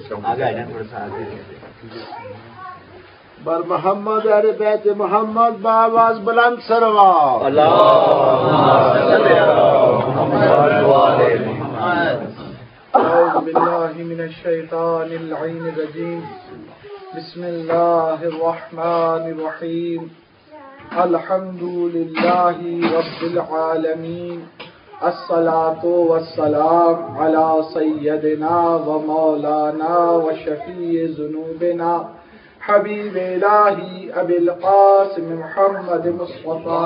بر محمد اہل بیت محمد بآواز بلند سلوات. اعوذ باللہ من الشیطان اللعین الرجیم. بسم اللہ الرحمن الرحیم. الحمد للہ رب العالمین. الصلاة والسلام علی سیدنا و مولانا و شفیع ذنوبنا حبیب الہی ابی القاسم محمد مصطفیٰ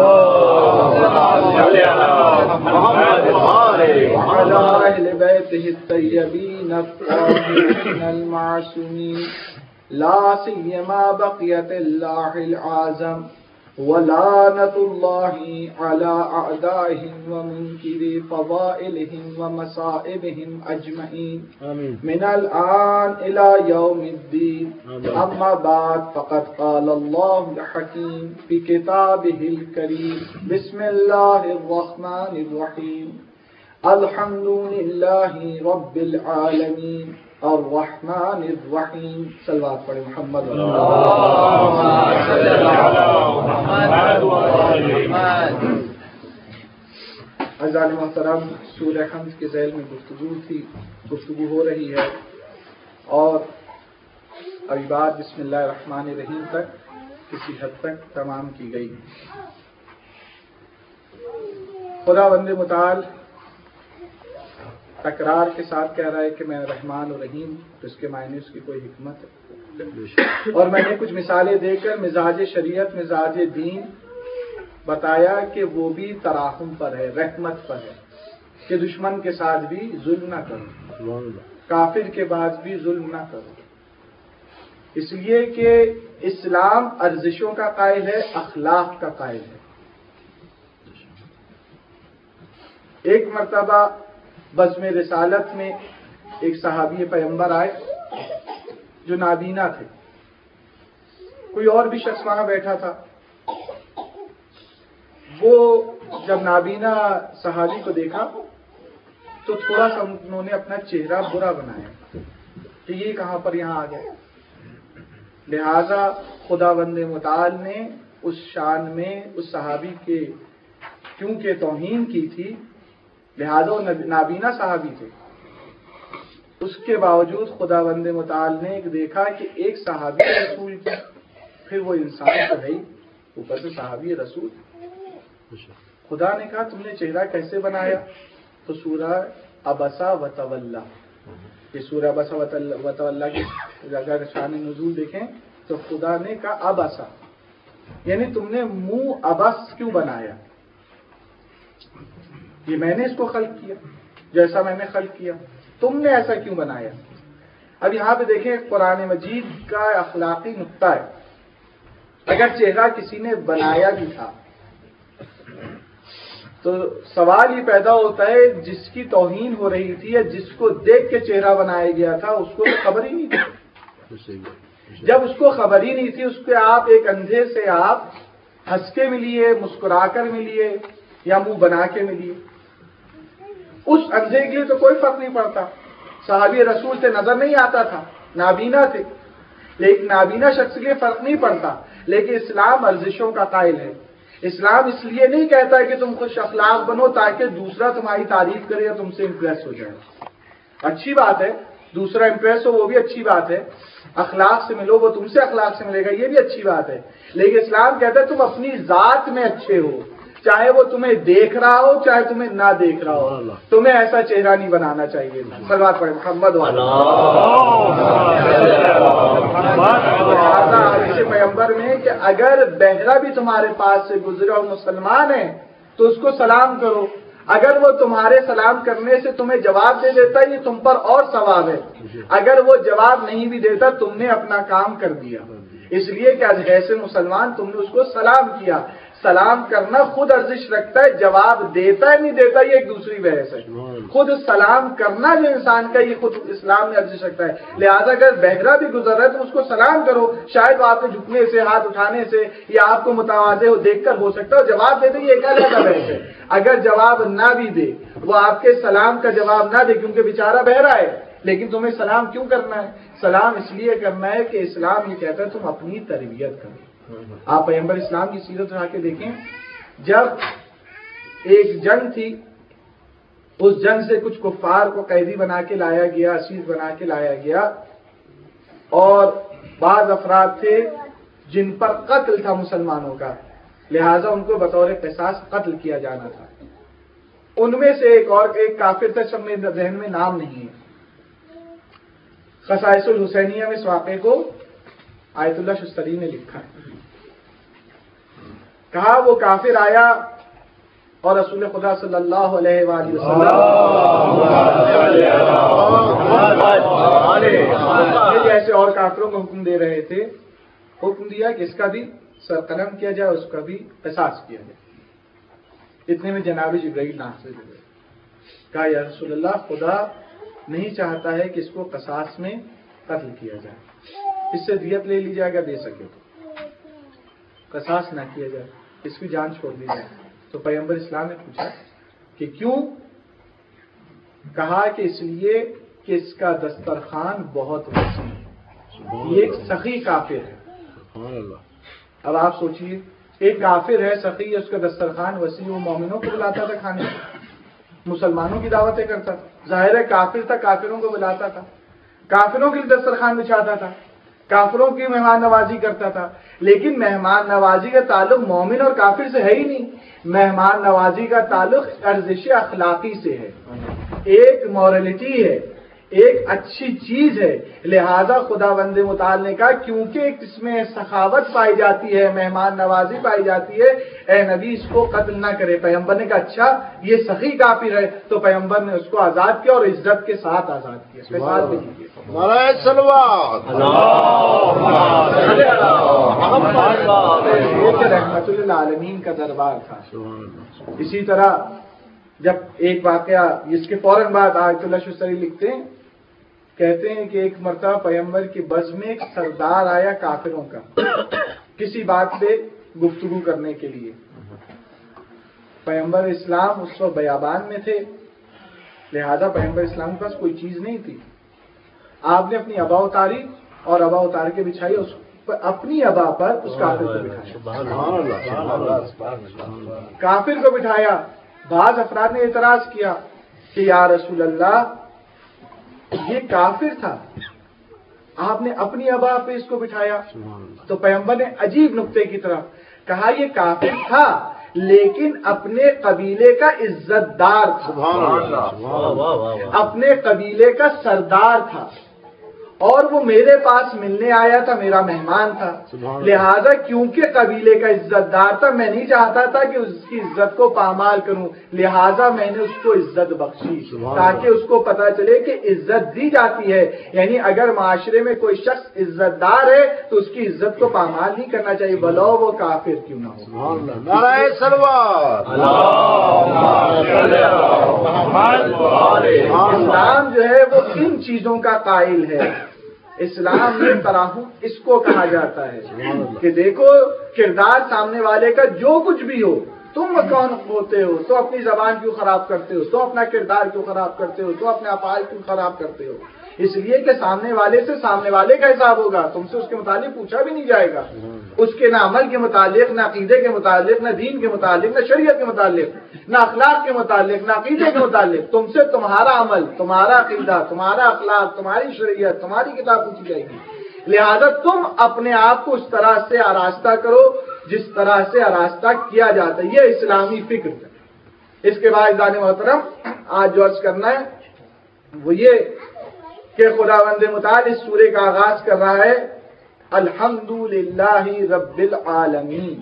وعلی اہل بیتہ الطیبین الطاہرین المعصومین لا سیما بقیت اللہ العظم ولعنۃ اللہ علی اعدائہم ومنکری فضائلہم ومصائبہم اجمعین من الآن الى یوم الدین. اما بعد فقد قال اللہ الحکیم فی کتابہ الکریم. بسم اللہ الرحمن الرحیم. الحمد للہ رب العالمین الرحمن الرحیم. صلوات پڑھیں محمد عزیزان محترم، سورہ حمد کے ذیل میں گفتگو ہو رہی ہے اور ابھی بات بسم اللہ الرحمن الرحیم تک کسی حد تک تمام کی گئی. خدا بند متعال تکرار کے ساتھ کہہ رہا ہے کہ میں رحمان و رحیم، تو اس کے معنی اس کی کوئی حکمت ہے. اور میں نے کچھ مثالیں دے کر مزاج شریعت مزاج دین بتایا کہ وہ بھی تراحم پر ہے، رحمت پر ہے، کہ دشمن کے ساتھ بھی ظلم نہ کرو، کافر کے بعد بھی ظلم نہ کرو. اس لیے کہ اسلام ارزشوں کا قائل ہے، اخلاق کا قائل ہے. ایک مرتبہ بزم رسالت میں ایک صحابی پیغمبر آئے جو نابینا تھے. کوئی اور بھی شخص وہاں بیٹھا تھا. وہ جب نابینا صحابی کو دیکھا تو تھوڑا سا انہوں نے اپنا چہرہ برا بنایا کہ یہ کہاں پر یہاں آ گئے. لہذا خداوند متعال نے اس شان میں اس صحابی کے کیونکہ توہین کی تھی، لہذا وہ نابینا صحابی تھے، اس کے باوجود خداوند متعال نے دیکھا کہ ایک صحابی رسول کی، پھر وہ انسان تو ہے ہی، اوپر سے صحابی رسول. خدا نے کہا تم نے چہرہ کیسے بنایا؟ تو سورہ عبسہ وتولی، یہ سورہ عبسہ وتولی کی اگر شان نزول دیکھیں تو خدا نے کہا عبسہ، یعنی تم نے منہ عبس کیوں بنایا؟ یہ میں نے اس کو خلق کیا جیسا میں نے خلق کیا، تم نے ایسا کیوں بنایا؟ اب یہاں پہ دیکھیں قرآن مجید کا اخلاقی نقطہ ہے. اگر چہرہ کسی نے بنایا بھی تھا تو سوال یہ پیدا ہوتا ہے جس کی توہین ہو رہی تھی یا جس کو دیکھ کے چہرہ بنایا گیا تھا اس کو تو خبر ہی نہیں تھی. جب اس کو خبر ہی نہیں تھی، اس کے آپ ایک اندھے سے آپ ہنس کے ملیے، مسکرا کر ملیے یا منہ بنا کے ملیے، اس اندھے کے لیے تو کوئی فرق نہیں پڑتا. صحابی رسول سے نظر نہیں آتا تھا، نابینا تھے، لیکن نابینا شخص کے لیے فرق نہیں پڑتا. لیکن اسلام ارزشوں کا قائل ہے. اسلام اس لیے نہیں کہتا ہے کہ تم خوش اخلاق بنو تاکہ دوسرا تمہاری تعریف کرے یا تم سے امپریس ہو جائے. اچھی بات ہے، دوسرا امپریس ہو وہ بھی اچھی بات ہے، اخلاق سے ملو وہ تم سے اخلاق سے ملے گا یہ بھی اچھی بات ہے. لیکن اسلام کہتا ہے تم اپنی ذات میں اچھے ہو، چاہے وہ تمہیں دیکھ رہا ہو چاہے تمہیں نہ دیکھ رہا ہو، تمہیں ایسا چہرہ نہیں بنانا چاہیے. صلوات پڑھیں محمد پیغمبر میں کہ اگر بہرا بھی تمہارے پاس سے گزرے اور مسلمان ہے تو اس کو سلام کرو. اگر وہ تمہارے سلام کرنے سے تمہیں جواب دے دیتا یہ تم پر اور ثواب ہے، اگر وہ جواب نہیں بھی دیتا تم نے اپنا کام کر دیا. اس لیے کہ آج ایسے مسلمان تم نے اس کو سلام کیا. سلام کرنا خود ارزش رکھتا ہے، جواب دیتا ہے نہیں دیتا یہ ایک دوسری بحث ہے. خود سلام کرنا جو انسان کا یہ خود اسلام میں ارزش رکھتا ہے. لہذا اگر بہرا بھی گزر رہا ہے تو اس کو سلام کرو. شاید وہ آپ کے جھکنے سے، ہاتھ اٹھانے سے یا آپ کو متواضع ہو دیکھ کر ہو سکتا ہے جواب دے دے، یہ ایک علیحدہ بحث ہے. اگر جواب نہ بھی دے، وہ آپ کے سلام کا جواب نہ دے کیونکہ بیچارہ بہرا ہے، لیکن تمہیں سلام کیوں کرنا ہے؟ سلام اس لیے کرنا ہے کہ اسلام یہ کہتا ہے تم اپنی تربیت کرو۔ آپ پیغمبر اسلام کی سیرت اٹھا کے دیکھیں، جب ایک جنگ تھی، اس جنگ سے کچھ کفار کو قیدی بنا کے لایا گیا، اسیر بنا کے لایا گیا، اور بعض افراد تھے جن پر قتل تھا مسلمانوں کا، لہٰذا ان کو بطور قصاص قتل کیا جانا تھا۔ ان میں سے ایک کافر تھا، سب میں ذہن میں نام نہیں ہے، خصائص الحسینیہ میں اس واقعے کو آیت اللہ شستری نے لکھا ہے۔ کہا وہ کافر آیا اور رسول خدا صلی اللہ علیہ وآلہ وسلم جیسے اور کافروں کو حکم دے رہے تھے، حکم دیا کہ اس کا بھی سر قلم کیا جائے، اس کا بھی قصاص کیا جائے۔ اتنے میں جناب جبرائیل نازل ہوئے، کہا یا رسول اللہ، خدا نہیں چاہتا ہے کہ اس کو قصاص میں قتل کیا جائے، اس سے دیت لے لی جائے گا، دے سکے تو قصاص نہ کیا جائے، اس کی جان چھوڑ دی جائے۔ تو پیغمبر اسلام نے پوچھا کہ کیوں؟ کہا کہ اس لیے کہ اس کا دسترخوان بہت وسیع ہے، یہ ایک سخی کافر ہے۔ اب آپ سوچئے، ایک کافر ہے سخی، اس کا دسترخوان وسیع، وہ مومنوں کو بلاتا تھا کھانے، مسلمانوں کی دعوتیں کرتا تھا، ظاہر ہے کافر تھا، کافروں کو بلاتا تھا، کافروں کے لیے دسترخوان بچھاتا تھا، کافروں کی مہمان نوازی کرتا تھا۔ لیکن مہمان نوازی کا تعلق مومن اور کافر سے ہے ہی نہیں، مہمان نوازی کا تعلق ارزش اخلاقی سے ہے، ایک مورلٹی ہے، ایک اچھی چیز ہے۔ لہذا خدا بند متعال نے کہا کیونکہ اس میں سخاوت پائی جاتی ہے، مہمان نوازی پائی جاتی ہے، اے نبی اس کو قتل نہ کرے۔ پیغمبر نے کہا اچھا یہ سخی کافر ہے، تو پیغمبر نے اس کو آزاد کیا اور عزت کے ساتھ آزاد کیا، قصاص بھی نہیں کیا۔ رحمت للعالمین کا دربار تھا۔ اسی طرح جب ایک واقعہ جس کے فوراً بعد آیت اللہ شستری لکھتے ہیں، کہتے ہیں کہ ایک مرتبہ پیغمبر کی بز میں ایک سردار آیا کافروں کا، کسی بات پہ گفتگو کرنے کے لیے۔ پیغمبر اسلام اس وقت بیابان میں تھے، لہذا پیغمبر اسلام کے پاس کوئی چیز نہیں تھی۔ آپ نے اپنی ابا اتاری اور ابا اتار کے بچھائی، اس پر اپنی ابا پر اس کافر کو بٹھایا، کافر کو بٹھایا۔ بعض افراد نے اعتراض کیا کہ یا رسول اللہ یہ کافر تھا، آپ نے اپنی ابا پہ اس کو بٹھایا۔ تو پیغمبر نے عجیب نقطے کی طرف کہا یہ کافر تھا لیکن اپنے قبیلے کا عزت دار تھا، اپنے قبیلے کا سردار تھا، اور وہ میرے پاس ملنے آیا تھا، میرا مہمان تھا، لہذا کیونکہ قبیلے کا عزت دار تھا میں نہیں چاہتا تھا کہ اس کی عزت کو پامال کروں، لہذا میں نے اس کو عزت بخشی تاکہ اس کو پتا چلے کہ عزت دی جاتی ہے، یعنی اگر معاشرے میں کوئی شخص عزت دار ہے تو اس کی عزت کو پامال نہیں کرنا چاہیے، بلو وہ کافر کیوں نہ ہو۔ اسلام جو ہے وہ ان چیزوں کا قائل ہے۔ اسلام میں تراحم اس کو کہا جاتا ہے کہ دیکھو کردار سامنے والے کا جو کچھ بھی ہو، تم کون ہوتے ہو، تو اپنی زبان کیوں خراب کرتے ہو، تو اپنا کردار کیوں خراب کرتے ہو، تو اپنے افعال کیوں خراب کرتے ہو؟ اس لیے کہ سامنے والے سے سامنے والے کا حساب ہوگا، تم سے اس کے متعلق پوچھا بھی نہیں جائے گا، اس کے نہ عمل کے متعلق، نہ عقیدے کے متعلق، نہ دین کے متعلق، نہ شریعت کے متعلق، نہ اخلاق کے متعلق، نہ عقیدے کے متعلق، تم سے تمہارا عمل، تمہارا عقیدہ، تمہارا اخلاق، تمہاری شریعت، تمہاری کتاب پوچھی جائے گی۔ لہذا تم اپنے آپ کو اس طرح سے آراستہ کرو جس طرح سے آراستہ کیا جاتا ہے، یہ اسلامی فکر ہے۔ اس کے بعد عزیزان محترم آج جو عرض کرنا ہے وہ یہ کہ خداوند متعال اس سورے کا آغاز کر رہا ہے الحمدللہ رب العالمین،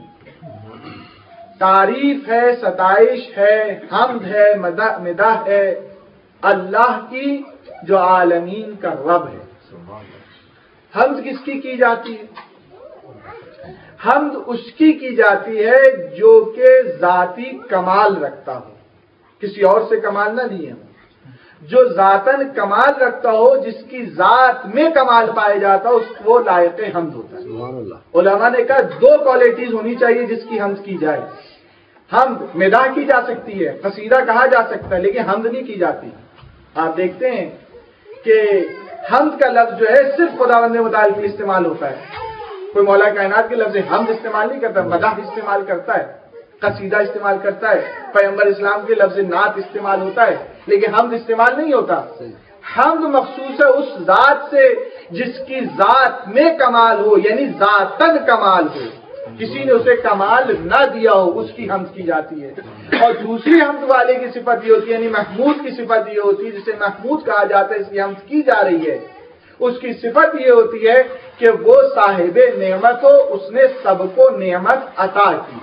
تعریف ہے، ستائش ہے، حمد ہے، مدح ہے اللہ کی جو عالمین کا رب ہے۔ حمد کس کی جاتی ہے؟ حمد اس کی جاتی ہے جو کہ ذاتی کمال رکھتا ہو، کسی اور سے کمال نہ لیے ہوں، جو ذاتاً کمال رکھتا ہو، جس کی ذات میں کمال پایا جاتا ہو، اس وہ لائق حمد ہوتا ہے۔ علماء نے کہا دو کوالٹیز ہونی چاہیے جس کی حمد کی جائے۔ حمد مداح کی جا سکتی ہے، قصیدہ کہا جا سکتا ہے، لیکن حمد نہیں کی جاتی۔ آپ دیکھتے ہیں کہ حمد کا لفظ جو ہے صرف خداوند متعال کے لیے استعمال ہوتا ہے. کوئی مولا کائنات کے لفظ حمد استعمال نہیں کرتا، مدح استعمال کرتا ہے، قصیدہ استعمال کرتا ہے، پیغمبر اسلام کے لفظ نعت استعمال ہوتا ہے، لیکن حمد استعمال نہیں ہوتا. حمد مخصوص ہے اس ذات سے جس کی ذات میں کمال ہو، یعنی ذاتن کمال ہو، کسی نے اسے کمال نہ دیا ہو، اس کی حمد کی جاتی ہے. اور دوسری حمد والے کی صفت یہ ہوتی ہے، یعنی محمود کی صفت یہ ہوتی ہے، جسے محمود کہا جاتا ہے، اس کی حمد کی جا رہی ہے. اس کی صفت یہ ہوتی ہے کہ وہ صاحب نعمت ہو، اس نے سب کو نعمت عطا کی.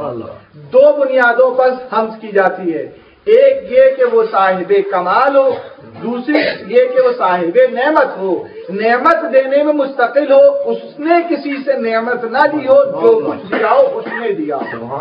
دو بنیادوں پر حمد کی جاتی ہے، ایک یہ کہ وہ صاحب کمال ہو، دوسری یہ کہ وہ صاحب نعمت ہو، نعمت دینے میں مستقل ہو، اس نے کسی سے نعمت نہ دی ہو، جو کچھ دیا ہو اس نے دیا.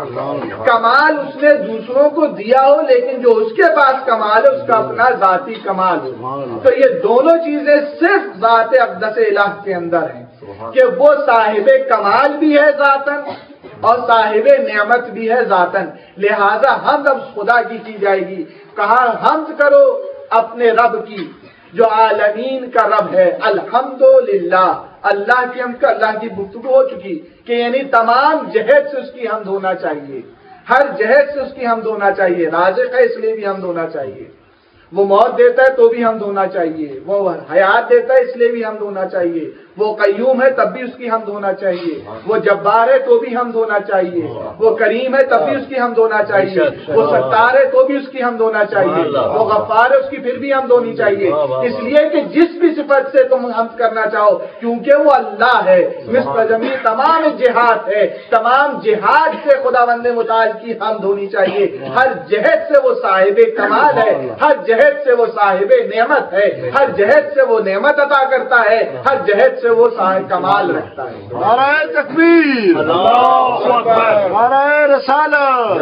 کمال اس نے دوسروں کو دیا ہو، لیکن جو اس کے پاس کمال ہے اس کا اپنا ذاتی کمال ہو. تو یہ دونوں چیزیں صرف ذات اقدس الہ کے اندر ہیں کہ وہ صاحب کمال بھی ہے ذاتن اور صاحب نعمت بھی ہے ذاتن. لہذا حمد اب خدا کی جائے گی. کہا حمد کرو اپنے رب کی جو عالمین کا رب ہے. الحمدللہ، اللہ کی حمد کا، اللہ کی گفتگو ہو چکی کہ یعنی تمام جہت سے اس کی حمد ہونا چاہیے، ہر جہت سے اس کی حمد ہونا چاہیے. رازق ہے اس لیے بھی حمد ہونا چاہیے، وہ موت دیتا ہے تو بھی حمد ہونا چاہیے، وہ حیات دیتا ہے اس لیے بھی حمد ہونا چاہیے، وہ قیوم ہے تب بھی اس کی حمد ہونا چاہیے، وہ جبار ہے تو بھی حمد ہونا چاہیے، وہ کریم ہے تب بھی اس کی حمد ہونا چاہیے، وہ ستار ہے تو بھی اس کی حمد ہونا چاہیے، وہ غفار ہے اس کی پھر بھی حمد ہونی چاہیے. اس لیے کہ جس بھی صفت سے تم حمد کرنا چاہو، کیونکہ وہ اللہ ہے. مثل جمی تمام جہاد ہے، تمام جہاد سے خداوند متعال کی حمد ہونی چاہیے. ہر جہد سے وہ صاحب کمال ہے، ہر جہد سے وہ صاحب نعمت ہے، ہر جہد سے وہ نعمت عطا کرتا ہے، ہر جہد سے وہ صاحب کمال رکھتا ہے. نعرہ تکبیر، اللہ اکبر، نعرہ رسالت،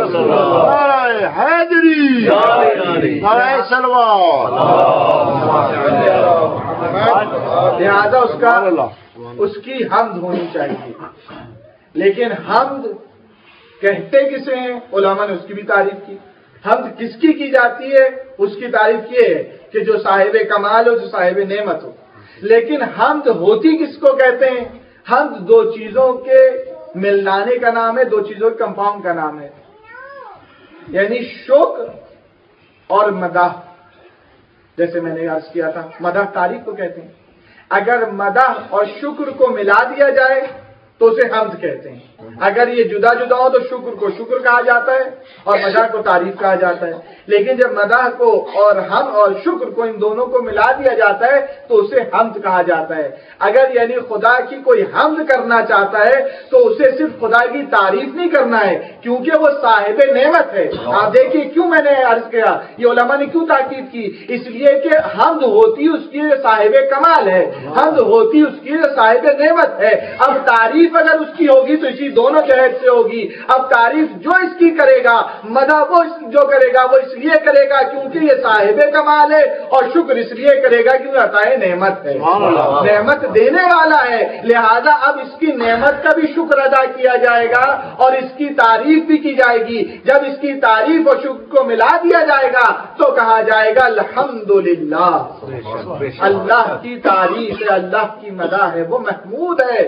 نعرہ حیدری، نعرہ صلوات. لہذا اس کی حمد ہونی چاہیے. لیکن حمد کہتے کسے ہیں؟ علماء نے اس کی بھی تعریف کی. حمد کس کی جاتی ہے؟ اس کی تعریف یہ ہے کہ جو صاحب کمال ہو، جو صاحب نعمت ہو. لیکن حمد ہوتی کس کو کہتے ہیں؟ حمد دو چیزوں کے ملانے کا نام ہے، دو چیزوں کے کمپاؤنڈ کا نام ہے، یعنی شکر اور مدح. جیسے میں نے عرض کیا تھا، مدح تعریف کو کہتے ہیں. اگر مدح اور شکر کو ملا دیا جائے تو اسے حمد کہتے ہیں. اگر یہ جدا جدا ہو تو شکر کو شکر کہا جاتا ہے اور مدح کو تعریف کہا جاتا ہے. لیکن جب مدح کو اور ہم اور شکر کو ان دونوں کو ملا دیا جاتا ہے تو اسے حمد کہا جاتا ہے. اگر یعنی خدا کی کوئی حمد کرنا چاہتا ہے تو اسے صرف خدا کی تعریف نہیں کرنا ہے، کیونکہ وہ صاحب نعمت ہے. آپ دیکھیے کیوں میں نے عرض کیا، یہ علماء نے کیوں تاکید کی، اس لیے کہ حمد ہوتی اس کی صاحب کمال ہے، حمد ہوتی اس کی صاحب نعمت ہے. اب تعریف اگر اس کی ہوگی تو اسی دونوں جہت سے ہوگی. اب تعریف جو اس کی کرے گا، مدح وہ جو کرے گا وہ اس لیے کرے گا کیونکہ یہ صاحب کمال ہے، اور شکر اس لیے کرے گا کیونکہ عطا نعمت ہے، نعمت دینے والا ہے. لہذا اب اس کی نعمت کا بھی شکر ادا کیا جائے گا اور اس کی تعریف بھی کی جائے گی. جب اس کی تعریف اور شکر کو ملا دیا جائے گا تو کہا جائے گا الحمدللہ. اللہ کی تعریف ہے، اللہ کی مدح ہے، وہ محمود ہے.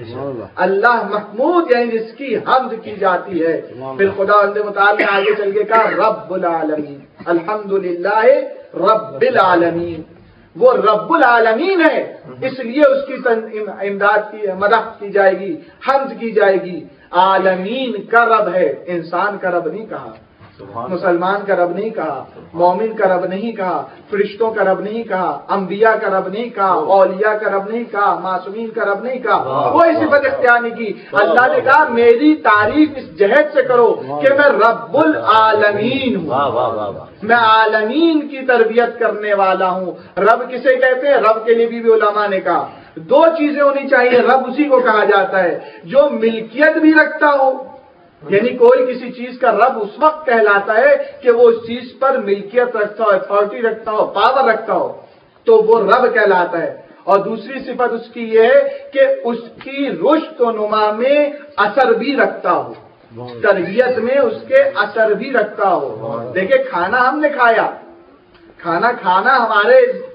اللہ محمود یعنی جس کی حمد کی جاتی ہے. پھر خدا متعال نے آگے چل کے کہا رب العالمین، الحمدللہ رب العالمین. وہ رب العالمین ہے، اس لیے اس کی امداد کی مدح کی جائے گی، حمد کی جائے گی. عالمین کا رب ہے، انسان کا رب نہیں کہا، مسلمان کا رب نہیں کہا، مومن کا رب نہیں کہا، فرشتوں کا رب نہیں کہا، انبیاء کا رب نہیں کہا، اولیاء کا رب نہیں کہا، معصومین کا رب نہیں کہا. کوئی صفت اختیار نہیں کی. اللہ نے کہا میری تعریف اس جہت سے کرو کہ میں رب العالمین ہوں، میں عالمین کی تربیت کرنے والا ہوں. رب کسے کہتے ہیں؟ رب کے لیے بھی علماء نے کہا دو چیزیں ہونی چاہیے. رب اسی کو کہا جاتا ہے جو ملکیت بھی رکھتا ہو، یعنی کوئی کسی چیز کا رب اس وقت کہلاتا ہے کہ وہ اس چیز پر ملکیت رکھتا ہو، اتھارٹی رکھتا ہو، پاور رکھتا ہو، تو وہ رب کہلاتا ہے. اور دوسری صفت اس کی یہ ہے کہ اس کی رشد و نما میں اثر بھی رکھتا ہو، تربیت میں اس کے اثر بھی رکھتا ہو. دیکھیں کھانا ہم نے کھایا، کھانا ہمارے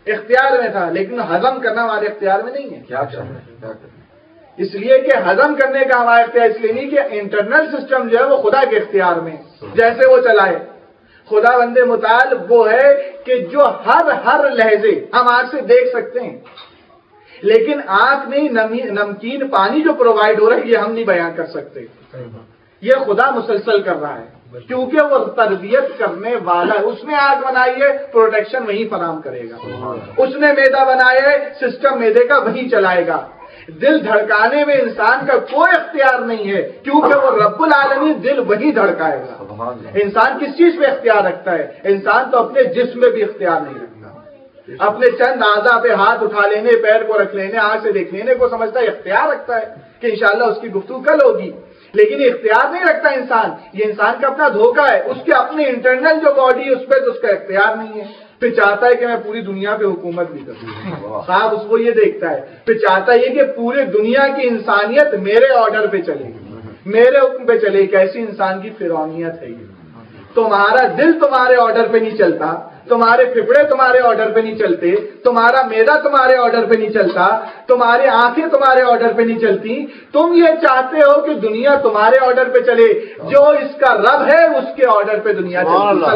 اختیار میں تھا، لیکن ہضم کرنا ہمارے اختیار میں نہیں ہے. کیا کریں؟ اس لیے کہ ہضم کرنے کا ہمارا اختیار اس لیے نہیں کہ انٹرنل سسٹم جو ہے وہ خدا کے اختیار میں، جیسے وہ چلائے. خدا بند متعال وہ ہے کہ جو ہر لہجے ہم آنکھ سے دیکھ سکتے ہیں، لیکن آنکھ نہیں نمکین پانی جو پرووائڈ ہو رہا ہے یہ ہم نہیں بیان کر سکتے. یہ خدا مسلسل کر رہا ہے کیونکہ وہ تربیت کرنے والا ہے. اس نے آگ بنائی ہے، پروٹیکشن وہی فراہم کرے گا. اس نے میدا بنایا ہے، سسٹم میدے کا وہی چلائے گا. دل دھڑکانے میں انسان کا کوئی اختیار نہیں ہے کیونکہ وہ رب العالمین دل وہی دھڑکائے گا. انسان کس چیز پہ اختیار رکھتا ہے؟ انسان تو اپنے جسم میں بھی اختیار نہیں رکھتا. اپنے چند اعضاء پہ ہاتھ اٹھا لینے، پیر کو رکھ لینے، آنکھ سے دیکھ لینے کو سمجھتا ہے اختیار رکھتا ہے کہ انشاءاللہ اس کی گفتگو کل ہوگی، لیکن یہ اختیار نہیں رکھتا انسان. یہ انسان کا اپنا دھوکہ ہے. اس کے اپنے انٹرنل جو باڈی ہے اس پہ تو اس کا اختیار نہیں ہے. پھر چاہتا ہے کہ میں پوری دنیا پہ حکومت بھی کروں. صاحب اس کو یہ دیکھتا ہے، پھر چاہتا ہے کہ پورے دنیا کی انسانیت میرے آرڈر پہ چلے گی، میرے حکم پہ چلے گی. کیسی انسان کی فرعونیت ہے یہ. تمہارا دل تمہارے آرڈر پہ نہیں چلتا، تمہارے پھپڑے تمہارے آرڈر پہ نہیں چلتے، تمہارا میدا تمہارے آرڈر پہ نہیں چلتا، تمہاری آنکھیں تمہارے آرڈر پہ نہیں چلتی. تم یہ چاہتے ہو کہ دنیا تمہارے آرڈر پہ چلے. جو اس کا رب ہے اس کے آرڈر پہ دنیا چلے.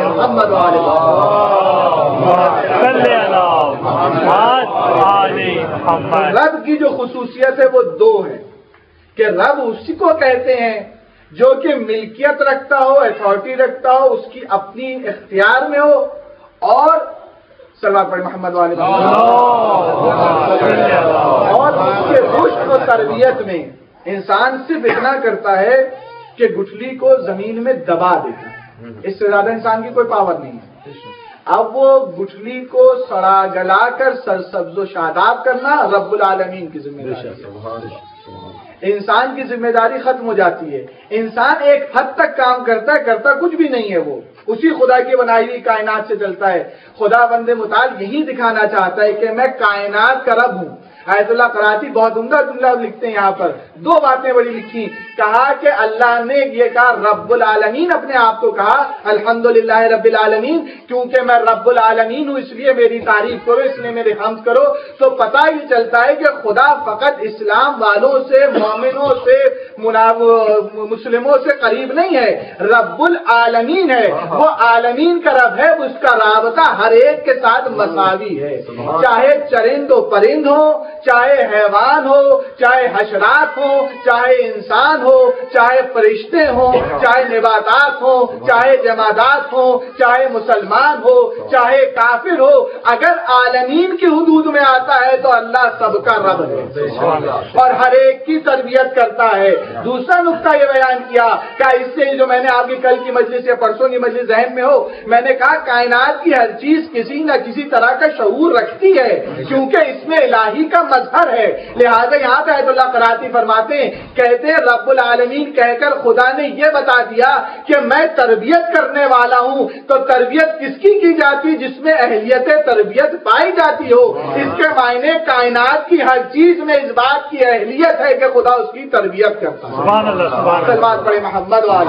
رب کی جو خصوصیت ہے وہ دو ہے کہ رب اسی کو کہتے ہیں جو کہ ملکیت رکھتا ہو، اتھارٹی رکھتا ہو، اس کی اپنی اختیار میں ہو، اور صلوات پڑھیں محمد والے، اور اس کے رشد و تربیت میں انسان صرف اتنا کرتا ہے کہ گٹھلی کو زمین میں دبا دیتا ہے. اس سے زیادہ انسان کی کوئی پاور نہیں ہے. اب وہ گٹھلی کو سڑا گلا کر سرسبز و شاداب کرنا رب العالمین کی ذمہ داری ہے. انسان کی ذمہ داری ختم ہو جاتی ہے. انسان ایک حد تک کام کرتا کچھ بھی نہیں ہے. وہ اسی خدا کی بنائی ہوئی کائنات سے چلتا ہے. خدا بند متعال یہی دکھانا چاہتا ہے کہ میں کائنات کا رب ہوں. آیت اللہ قراتی بہت عمدہ جملہ لکھتے ہیں. یہاں پر دو باتیں بڑی لکھی. کہا کہ اللہ نے یہ کہا، رب العالمین اپنے آپ کو کہا الحمدللہ رب العالمین، کیونکہ میں رب العالمین ہوں اس لیے میری تعریف کرو، اس لیے میری حمد کرو. تو پتہ ہی چلتا ہے کہ خدا فقط اسلام والوں سے، مومنوں سے، مسلموں سے قریب نہیں ہے، رب العالمین ہے. وہ عالمین کا رب ہے. اس کا رابطہ ہر ایک کے ساتھ مساوی ہے، چاہے چرند و پرند ہو، چاہے حیوان ہو، چاہے حشرات ہو، چاہے انسان ہو، چاہے فرشتے ہوں، چاہے نباتات ہوں، چاہے جمادات ہوں، چاہے مسلمان ہو، چاہے کافر ہو. اگر عالمین کی حدود میں آتا ہے تو اللہ سب کا رب ہے اور ہر ایک کی تربیت کرتا ہے. دوسرا نقطہ یہ بیان کیا کہ اس سے جو میں نے آپ کی کل کی مجلس یا پرسوں کی مجلس ذہن میں ہو، میں نے کہا کائنات کی ہر چیز کسی نہ کسی طرح کا شعور رکھتی ہے کیونکہ اس میں الہی کا مظہر ہے. لہذا یہاں پہ آیت اللہ قراتی فرماتے ہیں، کہتے ہیں رب العالمین کہہ کر خدا نے یہ بتا دیا کہ میں تربیت کرنے والا ہوں. تو تربیت کس کی جاتی؟ جس میں اہلیت تربیت پائی جاتی ہو. اس کے معنی کائنات کی ہر چیز میں اس بات کی اہلیت ہے کہ خدا اس کی تربیت کرتا ہے. سبحان اللہ. سلوات پڑھیں محمد والے.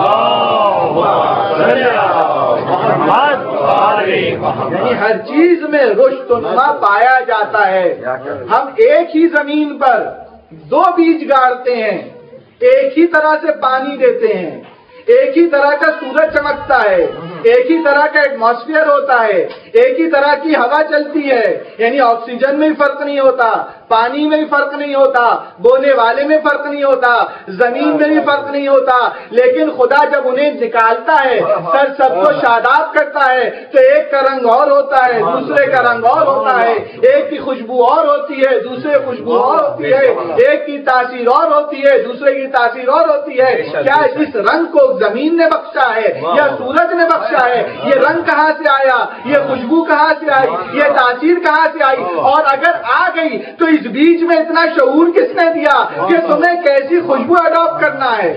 یعنی ہر چیز میں رشد و نما پایا جاتا ہے. ہم ایک ہی زمین پر دو بیج گاڑتے ہیں، ایک ہی طرح سے پانی دیتے ہیں، ایک ہی طرح کا سورج چمکتا ہے، ایک ہی طرح کا ایٹماسفیئر ہوتا ہے، ایک ہی طرح کی ہوا چلتی ہے. یعنی آکسیجن میں بھی فرق نہیں ہوتا، پانی میں بھی فرق نہیں ہوتا، بونے والے میں فرق نہیں ہوتا، زمین میں بھی فرق نہیں ہوتا. لیکن خدا جب انہیں نکالتا ہے، سر سب کو شاداب کرتا ہے، تو ایک کا رنگ اور ہوتا ہے، دوسرے کا رنگ اور ہوتا ہے، ایک کی خوشبو اور ہوتی ہے، دوسرے خوشبو اور ہوتی ہے، ایک کی تاثیر اور ہوتی ہے، دوسرے کی تاثیر اور ہوتی ہے. کیا اس رنگ کو زمین نے بخشا ہے یا سورج نے بخشا ہے؟ یہ رنگ کہاں سے آیا؟ یہ خوشبو کہاں سے آئی؟ یہ تاثیر کہاں سے آئی؟ اور اگر آ گئی تو اس بیچ میں اتنا شعور کس نے دیا کہ تمہیں کیسی خوشبو اڈاپٹ کرنا ہے؟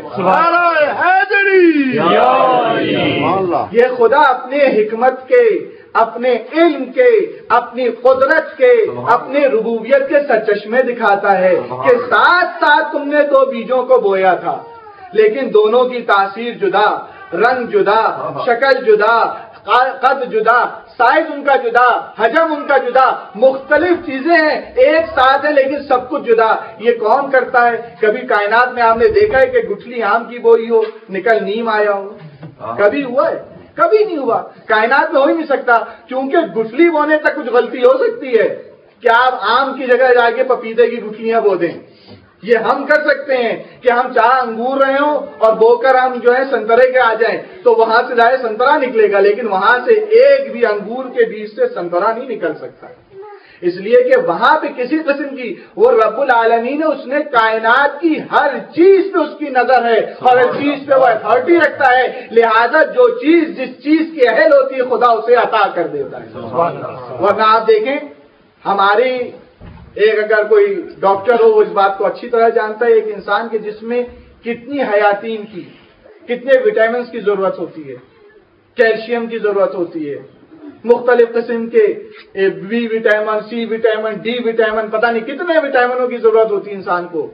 یہ خدا اپنے حکمت کے، اپنے علم کے، اپنی قدرت کے، اپنے ربوبیت کے سرچشمے دکھاتا ہے کہ ساتھ ساتھ تم نے دو بیجوں کو بویا تھا، لیکن دونوں کی تاثیر جدا، رنگ جدا، شکل جدا، قد جدا، سائز ان کا جدا، حجم ان کا جدا، مختلف چیزیں ہیں، ایک ساتھ ہے لیکن سب کچھ جدا. یہ کون کرتا ہے؟ کبھی کائنات میں آپ نے دیکھا ہے کہ گٹھلی آم کی بوئی ہو نکل نیم آیا ہو؟ کبھی ہوا ہے؟ کبھی نہیں ہوا. کائنات میں ہو ہی نہیں سکتا، کیونکہ گٹھلی بونے تک کچھ غلطی ہو سکتی ہے. کیا آپ آم کی جگہ جا کے پپیتے کی گٹھلیاں بو دیں؟ یہ ہم کر سکتے ہیں کہ ہم چاہ انگور رہے ہوں اور بو کر ہم جو ہے سنترے کے آ جائیں تو وہاں سے ظاہر سنترا نکلے گا، لیکن وہاں سے ایک بھی انگور کے بیج سے سنترا نہیں نکل سکتا، اس لیے کہ وہاں پہ کسی قسم کی وہ رب العالمین ہے، اس نے کائنات کی ہر چیز پہ اس کی نظر ہے اور ہر چیز پہ وہ اتھارٹی رکھتا ہے. لہذا جو چیز جس چیز کی اہل ہوتی ہے خدا اسے عطا کر دیتا ہے. ورنہ آپ دیکھیں ہماری ایک اگر کوئی ڈاکٹر ہو وہ اس بات کو اچھی طرح جانتا ہے ایک انسان کے جسم میں کتنی حیاتین کی، کتنے وٹامنس کی ضرورت ہوتی ہے، کیلشیم کی ضرورت ہوتی ہے، مختلف قسم کے B vitamin, C vitamin, D vitamin, پتہ نہیں کتنے وٹامنوں کی ضرورت ہوتی ہے انسان کو.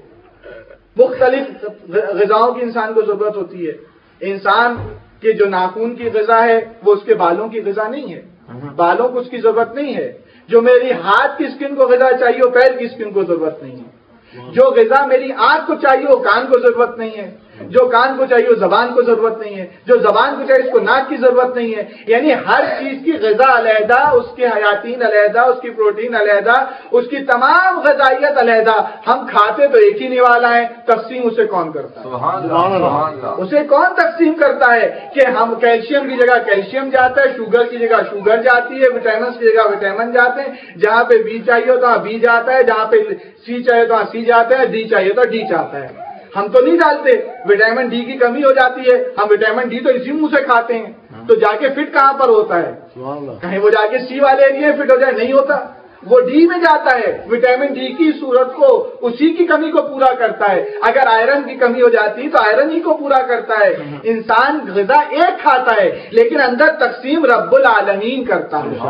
مختلف غذاؤں کی انسان کو ضرورت ہوتی ہے. انسان کے جو ناخن کی غذا ہے وہ اس کے بالوں کی غذا نہیں ہے، بالوں کو اس کی ضرورت نہیں ہے. جو میری ہاتھ کی اسکن کو غذا چاہیے وہ پیر کی اسکن کو ضرورت نہیں ہے. جو غذا میری آنکھ کو چاہیے وہ کان کو ضرورت نہیں ہے. جو کان کو چاہیے وہ زبان کو ضرورت نہیں ہے. جو زبان کو چاہیے اس کو ناک کی ضرورت نہیں ہے. یعنی ہر چیز کی غذا علیحدہ، اس کے حیاتین علیحدہ، اس کی پروٹین علیحدہ، اس کی تمام غذائیت علیحدہ. ہم کھاتے تو ایک ہی نوالا ہے، تقسیم اسے کون کرتا ہے؟ سبحان اللہ. اسے کون تقسیم کرتا ہے کہ ہم کیلشیم کی جگہ کیلشیم جاتا ہے، شوگر کی جگہ شوگر جاتی ہے، وٹامنس کی جگہ وٹامن جاتے ہیں. جہاں پہ بی چاہیے تو وہاں بی جاتا ہے، جہاں پہ سی چاہیے تو وہاں سی جاتا ہے، ڈی چاہیے تو ڈی جاتا ہے. ہم تو نہیں ڈالتے. وٹامن ڈی کی کمی ہو جاتی ہے، ہم وٹامن ڈی تو اسی منہ سے کھاتے ہیں، تو جا کے فٹ کہاں پر ہوتا ہے؟ کہیں وہ جا کے سی والے ایریا فٹ ہو جائے، نہیں ہوتا، وہ ڈی میں جاتا ہے. وٹامن ڈی کی صورت کو اسی کی کمی کو پورا کرتا ہے. اگر آئرن کی کمی ہو جاتی تو آئرن ہی کو پورا کرتا ہے. انسان غذا ایک کھاتا ہے لیکن اندر تقسیم رب العالمین کرتا ہے.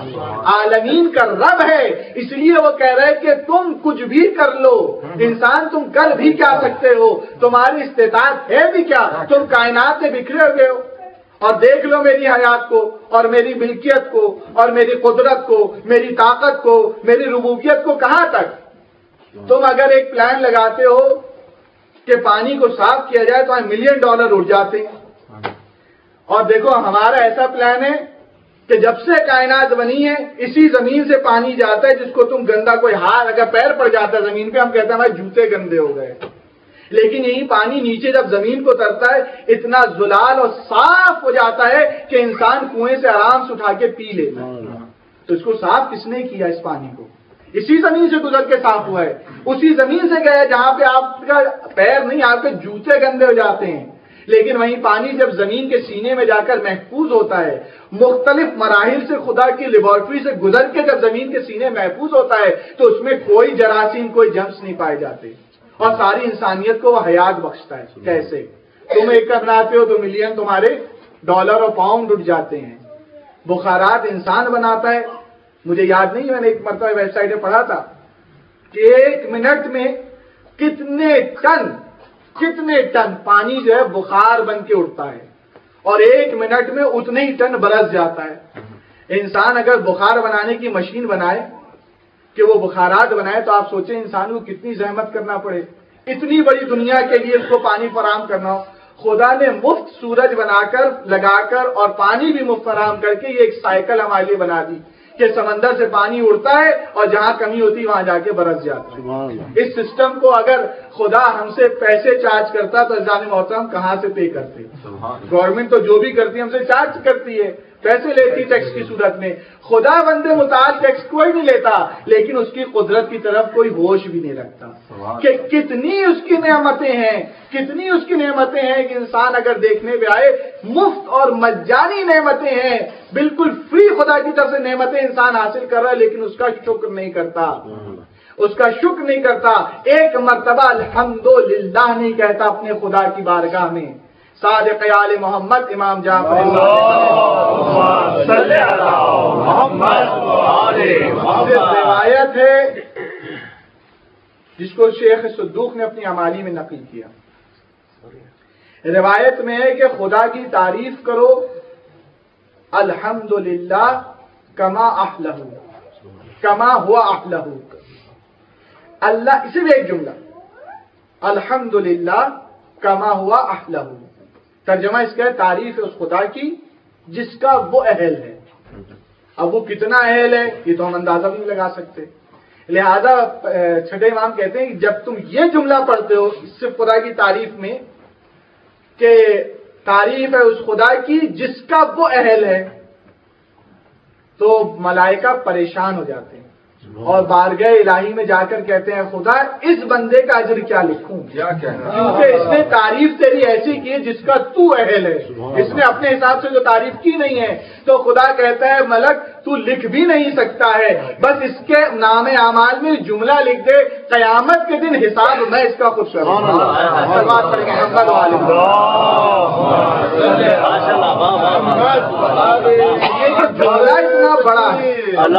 عالمین کا رب ہے، اس لیے وہ کہہ رہے کہ تم کچھ بھی کر لو، انسان تم کر بھی کیا سکتے ہو، تمہاری استطاعت ہے بھی کیا، تم کائنات سے بکھرے ہوئے ہو. اور دیکھ لو میری حیات کو اور میری ملکیت کو اور میری قدرت کو، میری طاقت کو، میری ربوبیت کو. کہاں تک تم اگر ایک پلان لگاتے ہو کہ پانی کو صاف کیا جائے تو $1 ملین اڑ جاتے ہیں. اور دیکھو ہمارا ایسا پلان ہے کہ جب سے کائنات بنی ہے اسی زمین سے پانی جاتا ہے جس کو تم گندا، کوئی ہاتھ اگر پیر پڑ جاتا ہے زمین پہ ہم کہتے ہیں ہمارے جوتے گندے ہو گئے. لیکن یہی پانی نیچے جب زمین کو اترتا ہے اتنا زلال اور صاف ہو جاتا ہے کہ انسان کنویں سے آرام سے اٹھا کے پی لیتا ہے. تو اس کو صاف کس نے کیا؟ اس پانی کو اسی زمین سے گزر کے صاف ہوا ہے. اسی زمین سے گیا جہاں پہ آپ کا پیر نہیں، آپ کے جوتے گندے ہو جاتے ہیں. لیکن وہی پانی جب زمین کے سینے میں جا کر محفوظ ہوتا ہے، مختلف مراحل سے خدا کی لیبارٹری سے گزر کے جب زمین کے سینے محفوظ ہوتا ہے تو اس میں کوئی جراثیم، کوئی جرمس نہیں پائے جاتے اور ساری انسانیت کو وہ حیات بخشتا ہے. کیسے؟ تم ایک کا بناتے ہو تو $1 ملین تمہارے ڈالر اور پاؤنڈ اٹھ جاتے ہیں. بخارات انسان بناتا ہے. مجھے یاد نہیں، میں نے ایک مرتبہ ویب سائٹ پہ پڑھا تھا کہ 1 منٹ میں کتنے ٹن پانی جو ہے بخار بن کے اٹھتا ہے اور 1 منٹ میں اتنے ہی ٹن برس جاتا ہے. انسان اگر بخار بنانے کی مشین بنائے کہ وہ بخارات بنائے تو آپ سوچیں انسان کو کتنی زحمت کرنا پڑے. اتنی بڑی دنیا کے لیے اس کو پانی فراہم کرنا ہو. خدا نے مفت سورج بنا کر لگا کر اور پانی بھی مفت فراہم کر کے یہ ایک سائیکل ہمارے لیے بنا دی کہ سمندر سے پانی اڑتا ہے اور جہاں کمی ہوتی وہاں جا کے برس جاتا ہے. اس سسٹم کو اگر خدا ہم سے پیسے چارج کرتا تو عزیزان محترم کہاں سے پے کرتے؟ گورنمنٹ تو جو بھی کرتی ہے ہم سے چارج کرتی ہے، پیسے لیتی ٹیکس کی صورت میں. خدا بندے متعال ٹیکس کوئی نہیں لیتا لیکن اس کی قدرت کی طرف کوئی ہوش بھی نہیں رکھتا کہ کتنی اس کی نعمتیں ہیں، کتنی اس کی نعمتیں ہیں کہ انسان اگر دیکھنے میں آئے مفت اور مجانی نعمتیں ہیں، بالکل فری خدا کی طرف سے نعمتیں انسان حاصل کر رہا ہے لیکن اس کا شکر نہیں کرتا، اس کا شکر نہیں کرتا. ایک مرتبہ الحمدللہ نہیں کہتا اپنے خدا کی بارگاہ میں. صادق آل محمد امام جعفر روایت ہے جس کو شیخ صدوق نے اپنی امالی میں نقل کیا. روایت میں ہے کہ خدا کی تعریف کرو الحمدللہ کما احلہ، کما ہوا احلہ، اللہ صرف ایک جملہ، الحمدللہ کما ہوا احلہ، ترجمہ اس کا ہے تعریف ہے اس خدا کی جس کا وہ اہل ہے۔ اب وہ کتنا اہل ہے یہ تو ہم اندازہ بھی نہیں لگا سکتے، لہذا چھٹے امام کہتے ہیں کہ جب تم یہ جملہ پڑھتے ہو اس سے خدا کی تعریف میں کہ تعریف ہے اس خدا کی جس کا وہ اہل ہے، تو ملائکہ پریشان ہو جاتے ہیں اور بارگاہ الہی میں جا کر کہتے ہیں خدا اس بندے کا اجر کیا لکھوں، کیونکہ اس نے تعریف تیری ایسی کی جس کا تو اہل ہے، اس نے اپنے حساب سے جو تعریف کی نہیں ہے، تو خدا کہتا ہے ملک تو لکھ بھی نہیں سکتا ہے، بس اس کے نام اعمال میں جملہ لکھ دے، قیامت کے دن حساب میں اس کا خود کروں گا۔ یہ جو جملہ اتنا بڑا ہے،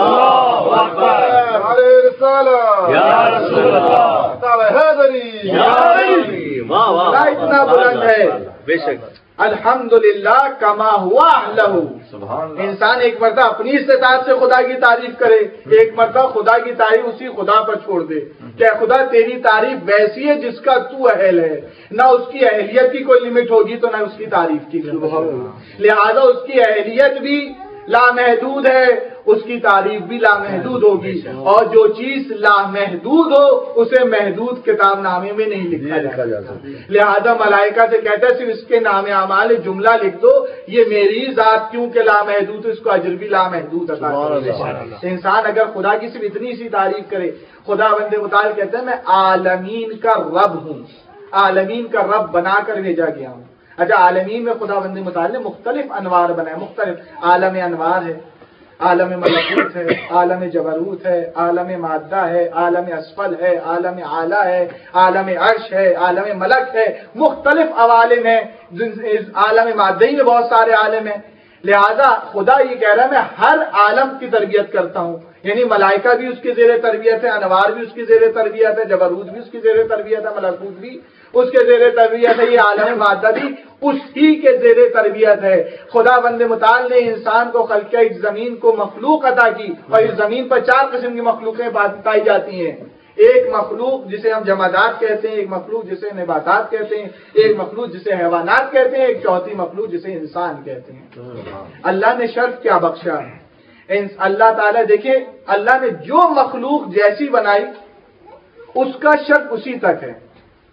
اتنا بلند ہے، بے شک الحمدللہ کما ہوا اہلہ۔ انسان ایک مرتبہ اپنی استطاعت سے خدا کی تعریف کرے، ایک مرتبہ خدا کی تعریف اسی خدا پر چھوڑ دے کہ خدا تیری تعریف ویسی ہے جس کا تو اہل ہے، نہ اس کی اہلیت کی کوئی لمٹ ہوگی تو نہ اس کی تعریف کی، لہذا اس کی اہلیت بھی لامحدود ہے، اس کی تعریف بھی لامحدود ہوگی، اور جو چیز لامحدود ہو اسے محدود کتاب نامے میں نہیں لکھا جا سکتا، لہذا ملائکہ سے کہتا ہے صرف اس کے نام اعمال جملہ لکھ دو، یہ میری ذات کیونکہ لامحدود اس کو اجر بھی لامحدود عطا کرے۔ انسان اگر خدا کی صرف اتنی سی تعریف کرے، خدا بندے متعال کہتے ہیں میں عالمین کا رب ہوں، عالمین کا رب بنا کر بھیجا گیا ہوں۔ اچھا عالمین میں خدا بندے متعال نے مختلف انوار بنائے، مختلف عالم انوار ہے، عالم ملکوت ہے، عالم جبروت ہے، عالم مادہ ہے، عالم اسفل ہے، عالم اعلیٰ ہے، عالم عرش ہے، عالم ملک ہے، مختلف عوالم ہیں، عالم مادی میں بہت سارے عالم ہیں، لہذا خدا یہ کہہ رہا ہے میں ہر عالم کی تربیت کرتا ہوں، یعنی ملائکہ بھی اس کی زیر تربیت ہے، انوار بھی اس کی زیر تربیت ہے، جبروت بھی اس کی زیر تربیت ہے، ملکوت بھی اس کے زیر تربیت ہے، یہ عالم مادہ بھی اس ہی کے زیر تربیت ہے۔ خدا بند متعال نے انسان کو خلقہ اس زمین کو مخلوق عطا کی، اور اس زمین پر 4 قسم کی مخلوقیں پائی جاتی ہیں، ایک مخلوق جسے ہم جمادات کہتے ہیں، ایک مخلوق جسے نباتات کہتے ہیں، ایک مخلوق جسے حیوانات کہتے ہیں، ایک چوتھی مخلوق جسے انسان کہتے ہیں۔ اللہ نے شرف کیا بخشا، اللہ تعالیٰ دیکھیں اللہ نے جو مخلوق جیسی بنائی اس کا شرف اسی تک ہے۔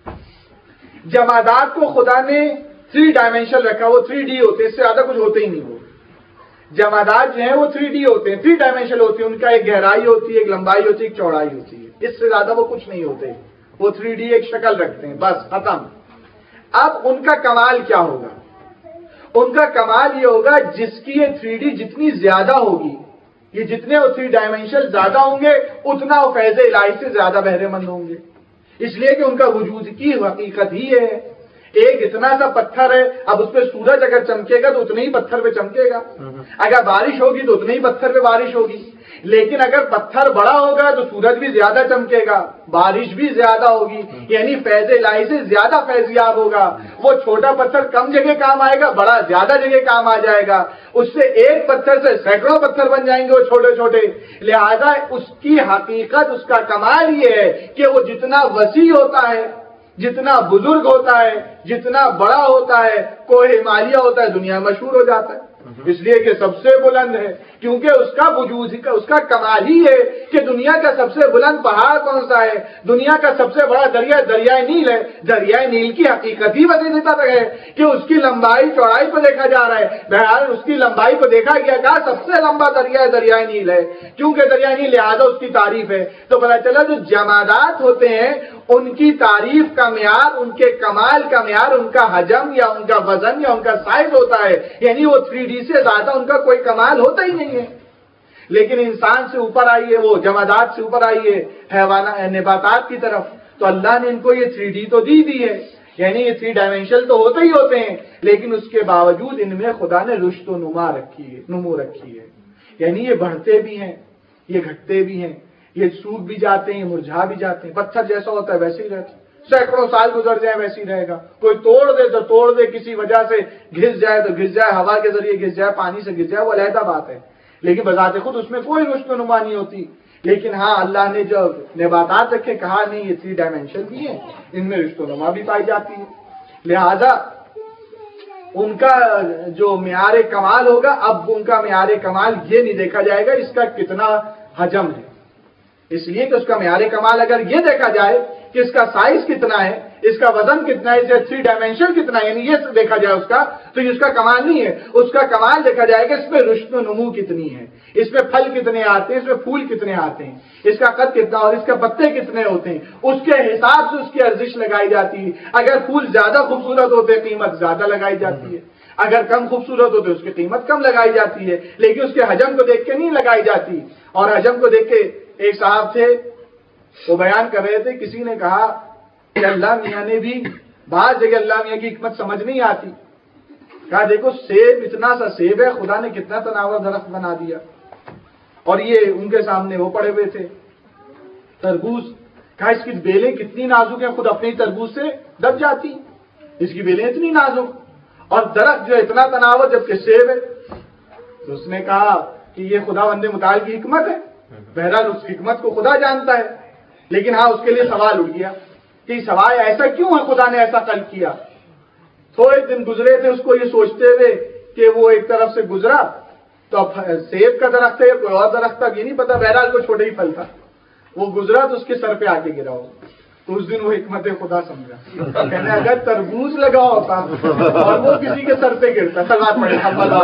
جمادات کو خدا نے 3 ڈائمینشن رکھا، وہ 3D ہوتے ہیں، اس سے زیادہ کچھ ہوتے ہی نہیں۔ وہ جمادات جو ہیں وہ 3D ہوتے ہیں، 3 ڈائمینشن ہوتی ہیں، ان کا ایک گہرائی ہوتی ہے، ایک لمبائی ہوتی ہے، ایک چوڑائی ہوتی ہے، اس سے زیادہ وہ کچھ نہیں ہوتے، وہ 3D ایک شکل رکھتے ہیں، بس ختم۔ اب ان کا کمال کیا ہوگا؟ ان کا کمال یہ ہوگا جس کی یہ 3D جتنی زیادہ ہوگی، یہ جتنے وہ 3 ڈائمینشن زیادہ ہوں گے اتنا وہ فیض الہی سے زیادہ بہرے مند ہوں گے، اس لیے کہ ان کا وجود کی حقیقت ہی ہے۔ ایک اتنا سا پتھر ہے، اب اس پہ سورج اگر چمکے گا تو اتنے ہی پتھر پہ چمکے گا، اگر بارش ہوگی تو اتنے ہی پتھر پہ بارش ہوگی، لیکن اگر پتھر بڑا ہوگا تو سورج بھی زیادہ چمکے گا، بارش بھی زیادہ ہوگی، یعنی فیض الہی سے زیادہ فیضیاب ہوگا۔ وہ چھوٹا پتھر کم جگہ کام آئے گا، بڑا زیادہ جگہ کام آ جائے گا، اس سے ایک پتھر سے سینکڑوں پتھر بن جائیں گے وہ چھوٹے چھوٹے۔ لہذا اس کی حقیقت، اس کا کمال یہ ہے کہ وہ جتنا وسیع ہوتا ہے، جتنا بزرگ ہوتا ہے، جتنا بڑا ہوتا ہے، کوہ ہمالیہ ہوتا ہے دنیا مشہور ہو جاتا ہے، اس لیے کہ سب سے بلند ہے، کیونکہ اس کا وجود اس کا کمال ہی ہے کہ دنیا کا سب سے بلند پہاڑ کون سا ہے، دنیا کا سب سے بڑا دریا دریائے نیل ہے، دریائے نیل کی حقیقت ہی وسیع تک ہے کہ اس کی لمبائی چوڑائی کو دیکھا جا رہا ہے، بہرحال اس کی لمبائی کو دیکھا گیا، کہا سب سے لمبا دریا دریائے نیل ہے، کیونکہ دریائے نیل لہذا اس کی تعریف ہے۔ تو پتہ چلا جو جمادات ہوتے ہیں ان کی تعریف کا معیار، ان کے کمال کا معیار ان کا حجم یا ان کا وزن یا ان کا سائز ہوتا ہے، یعنی وہ 3D سے زیادہ ان کا کوئی کمال ہوتا ہی نہیں ہے۔ لیکن انسان سے اوپر آئیے، وہ جمادات سے اوپر آئیے نباتات کی طرف، تو اللہ نے ان کو یہ 3D تو دی ہے، یعنی یہ 3 ڈائمینشن تو ہوتے ہی ہوتے ہیں، لیکن اس کے باوجود ان میں خدا نے رشد و نمو رکھی ہے، یعنی یہ بڑھتے بھی ہیں، یہ گھٹتے بھی ہیں، یہ سوکھ بھی جاتے ہیں، مرجھا بھی جاتے ہیں، پتھر جیسا ہوتا ہے ویسے ہی رہتا ہے، سینکڑوں سال گزر جائے ویسے ہی رہے گا، کوئی توڑ دے تو توڑ دے، کسی وجہ سے گھس جائے تو گھس جائے، ہوا کے ذریعے گھس جائے، پانی سے گھس جائے، وہ علیحدہ بات ہے، لیکن بذات خود اس میں کوئی رشت و نما نہیں ہوتی. لیکن ہاں اللہ نے جو نباتات رکھے کہا نہیں یہ 3 ڈائمینشن بھی ہیں، ان میں رشت و نما بھی پائی جاتی ہے. لہذا ان کا جو معیار کمال ہوگا، اب ان کا معیار کمال یہ نہیں دیکھا جائے گا اس کا کتنا حجم ہے، اس لیے کہ اس کا معیار کمال اگر یہ دیکھا جائے کہ اس کا سائز کتنا ہے، اس کا وزن کتنا ہے، اس کا 3 ڈائمینشن کتنا ہے، یعنی یہ دیکھا جائے اس کا، تو یہ اس کا کمال نہیں ہے. اس کا کمال دیکھا جائے گا اس میں رشت و نمو کتنی ہے، اس میں پھل کتنے آتے ہیں، اس میں پھول کتنے آتے ہیں، اس کا قد کتنا اور اس کے پتے کتنے ہوتے ہیں، اس کے حساب سے اس کی ارزش لگائی جاتی ہے. اگر پھول زیادہ خوبصورت ہوتے ہیں قیمت زیادہ لگائی جاتی ہے، اگر کم خوبصورت ہوتے اس کی قیمت کم لگائی جاتی ہے، لیکن اس کے حجم کو دیکھ کے نہیں لگائی جاتی. اور حجم کو دیکھ کے ایک صاحب تھے وہ بیان کر رہے تھے، کسی نے کہا کہ اللہ میاں نے بھی بعض جگہ اللہ میاں کی حکمت سمجھ نہیں آتی. کہا دیکھو سیب اتنا سا سیب ہے، خدا نے کتنا تناور درخت بنا دیا. اور یہ ان کے سامنے وہ پڑے ہوئے تھے تربوز. کہا اس کی بیلیں کتنی نازک ہیں، خود اپنے تربوز سے دب جاتی، اس کی بیلیں اتنی نازک، اور درخت جو اتنا تناور جبکہ سیب ہے. تو اس نے کہا کہ یہ خدا بندے متعال کی حکمت ہے. بہرحال اس حکمت کو خدا جانتا ہے، لیکن ہاں اس کے لیے سوال اٹھ گیا کہ سوال ایسا کیوں ہے، خدا نے ایسا خلق کیا. تھوڑے دن گزرے تھے اس کو یہ سوچتے ہوئے کہ وہ ایک طرف سے گزرا تو اب سیب کا درخت ہے یا کوئی اور درخت تھا یہ نہیں پتا، بہرحال کوئی چھوٹا ہی پھل تھا. وہ گزرا تو اس کے سر پہ آ کے گرا ہو، تو اس دن وہ حکمت خدا سمجھا. کہنے اگر تربوز لگا ہوتا اور وہ کسی کے سر پہ گرتا، سلوات پڑے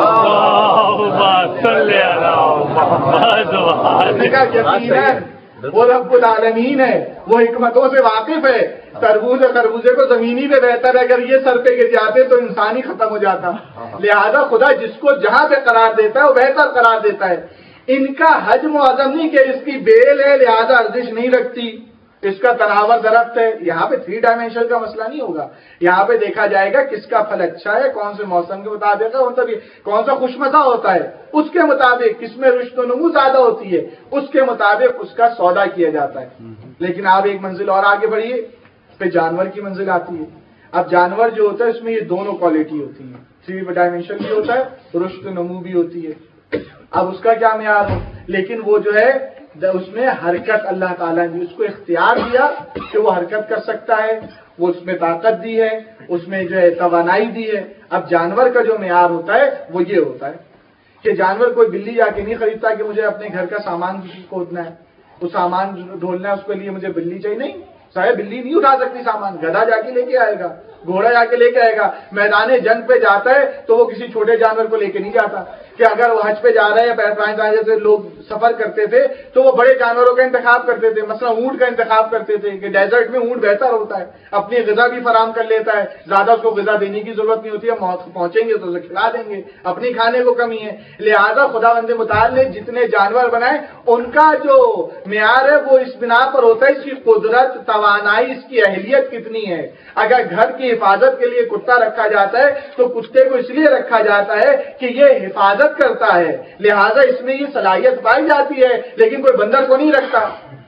یقیناً وہ رب العالمین ہے، وہ حکمتوں سے واقف ہے. تربوز اور خربوزے کو زمینی پہ بہتر ہے، اگر یہ سر پہ گر جاتے تو انسان ہی ختم ہو جاتا. لہذا خدا جس کو جہاں پہ قرار دیتا ہے وہ بہتر قرار دیتا ہے. ان کا حجم و عظم نہیں کہ اس کی بیل ہے لہذا ارزش نہیں رکھتی، اس کا تناور درخت ہے. یہاں پہ 3 ڈائمینشن کا مسئلہ نہیں ہوگا. یہاں پہ دیکھا جائے گا کس کا پھل اچھا ہے، کون سے موسم کے مطابق ہے، کون سا خوشمزہ ہوتا ہے، اس کے مطابق کس میں رشت و نمو زیادہ ہوتی ہے، اس کے مطابق اس کا سودا کیا جاتا ہے. لیکن آپ ایک منزل اور آگے بڑھیے، اس پہ جانور کی منزل آتی ہے. اب جانور جو ہوتا ہے اس میں یہ دونوں کوالٹی ہوتی ہیں، 3 ڈائمینشن بھی ہوتا ہے، رشت و نمو بھی ہوتی ہے. اب اس کا کیا معیار ہو، لیکن وہ جو ہے اس میں حرکت اللہ تعالیٰ نے اس کو اختیار دیا کہ وہ حرکت کر سکتا ہے، وہ اس میں طاقت دی ہے، اس میں جو ہے توانائی دی ہے. اب جانور کا جو معیار ہوتا ہے وہ یہ ہوتا ہے کہ جانور کوئی بلی جا کے نہیں خریدتا کہ مجھے اپنے گھر کا سامان کھودنا ہے، وہ سامان ڈھولنا ہے، اس کے لیے مجھے بلی چاہیے. نہیں، صاحب بلی نہیں اٹھا سکتی سامان، گدھا جا کے لے کے آئے گا، گھوڑا جا کے لے کے آئے گا. میدان جنگ پہ جاتا ہے تو وہ کسی چھوٹے جانور کو لے کے نہیں جاتا کہ اگر وہ حج پہ جا رہا ہے یا جیسے لوگ سفر کرتے تھے تو وہ بڑے جانوروں کا انتخاب کرتے تھے، مثلا اونٹ کا انتخاب کرتے تھے کہ ڈیزرٹ میں اونٹ بہتر ہوتا ہے، اپنی غذا بھی فراہم کر لیتا ہے، زیادہ اس کو غذا دینے کی ضرورت نہیں ہوتی ہے، پہنچیں گے تو اسے کھلا دیں گے، اپنی کھانے کو کمی ہے. لہذا خدا بند متعال نے جتنے جانور بنائے ان کا جو معیار ہے وہ اس بنا پر ہوتا ہے اس کی قدرت، توانائی، اس کی اہلیت کتنی ہے. اگر گھر کی حفاظت کے لیے کتا رکھا جاتا ہے تو کتے کو اس لیے رکھا جاتا ہے کہ یہ حفاظت کرتا ہے، لہذا اس میں یہ صلاحیت پائی جاتی ہے. لیکن کوئی بندر کو نہیں رکھتا،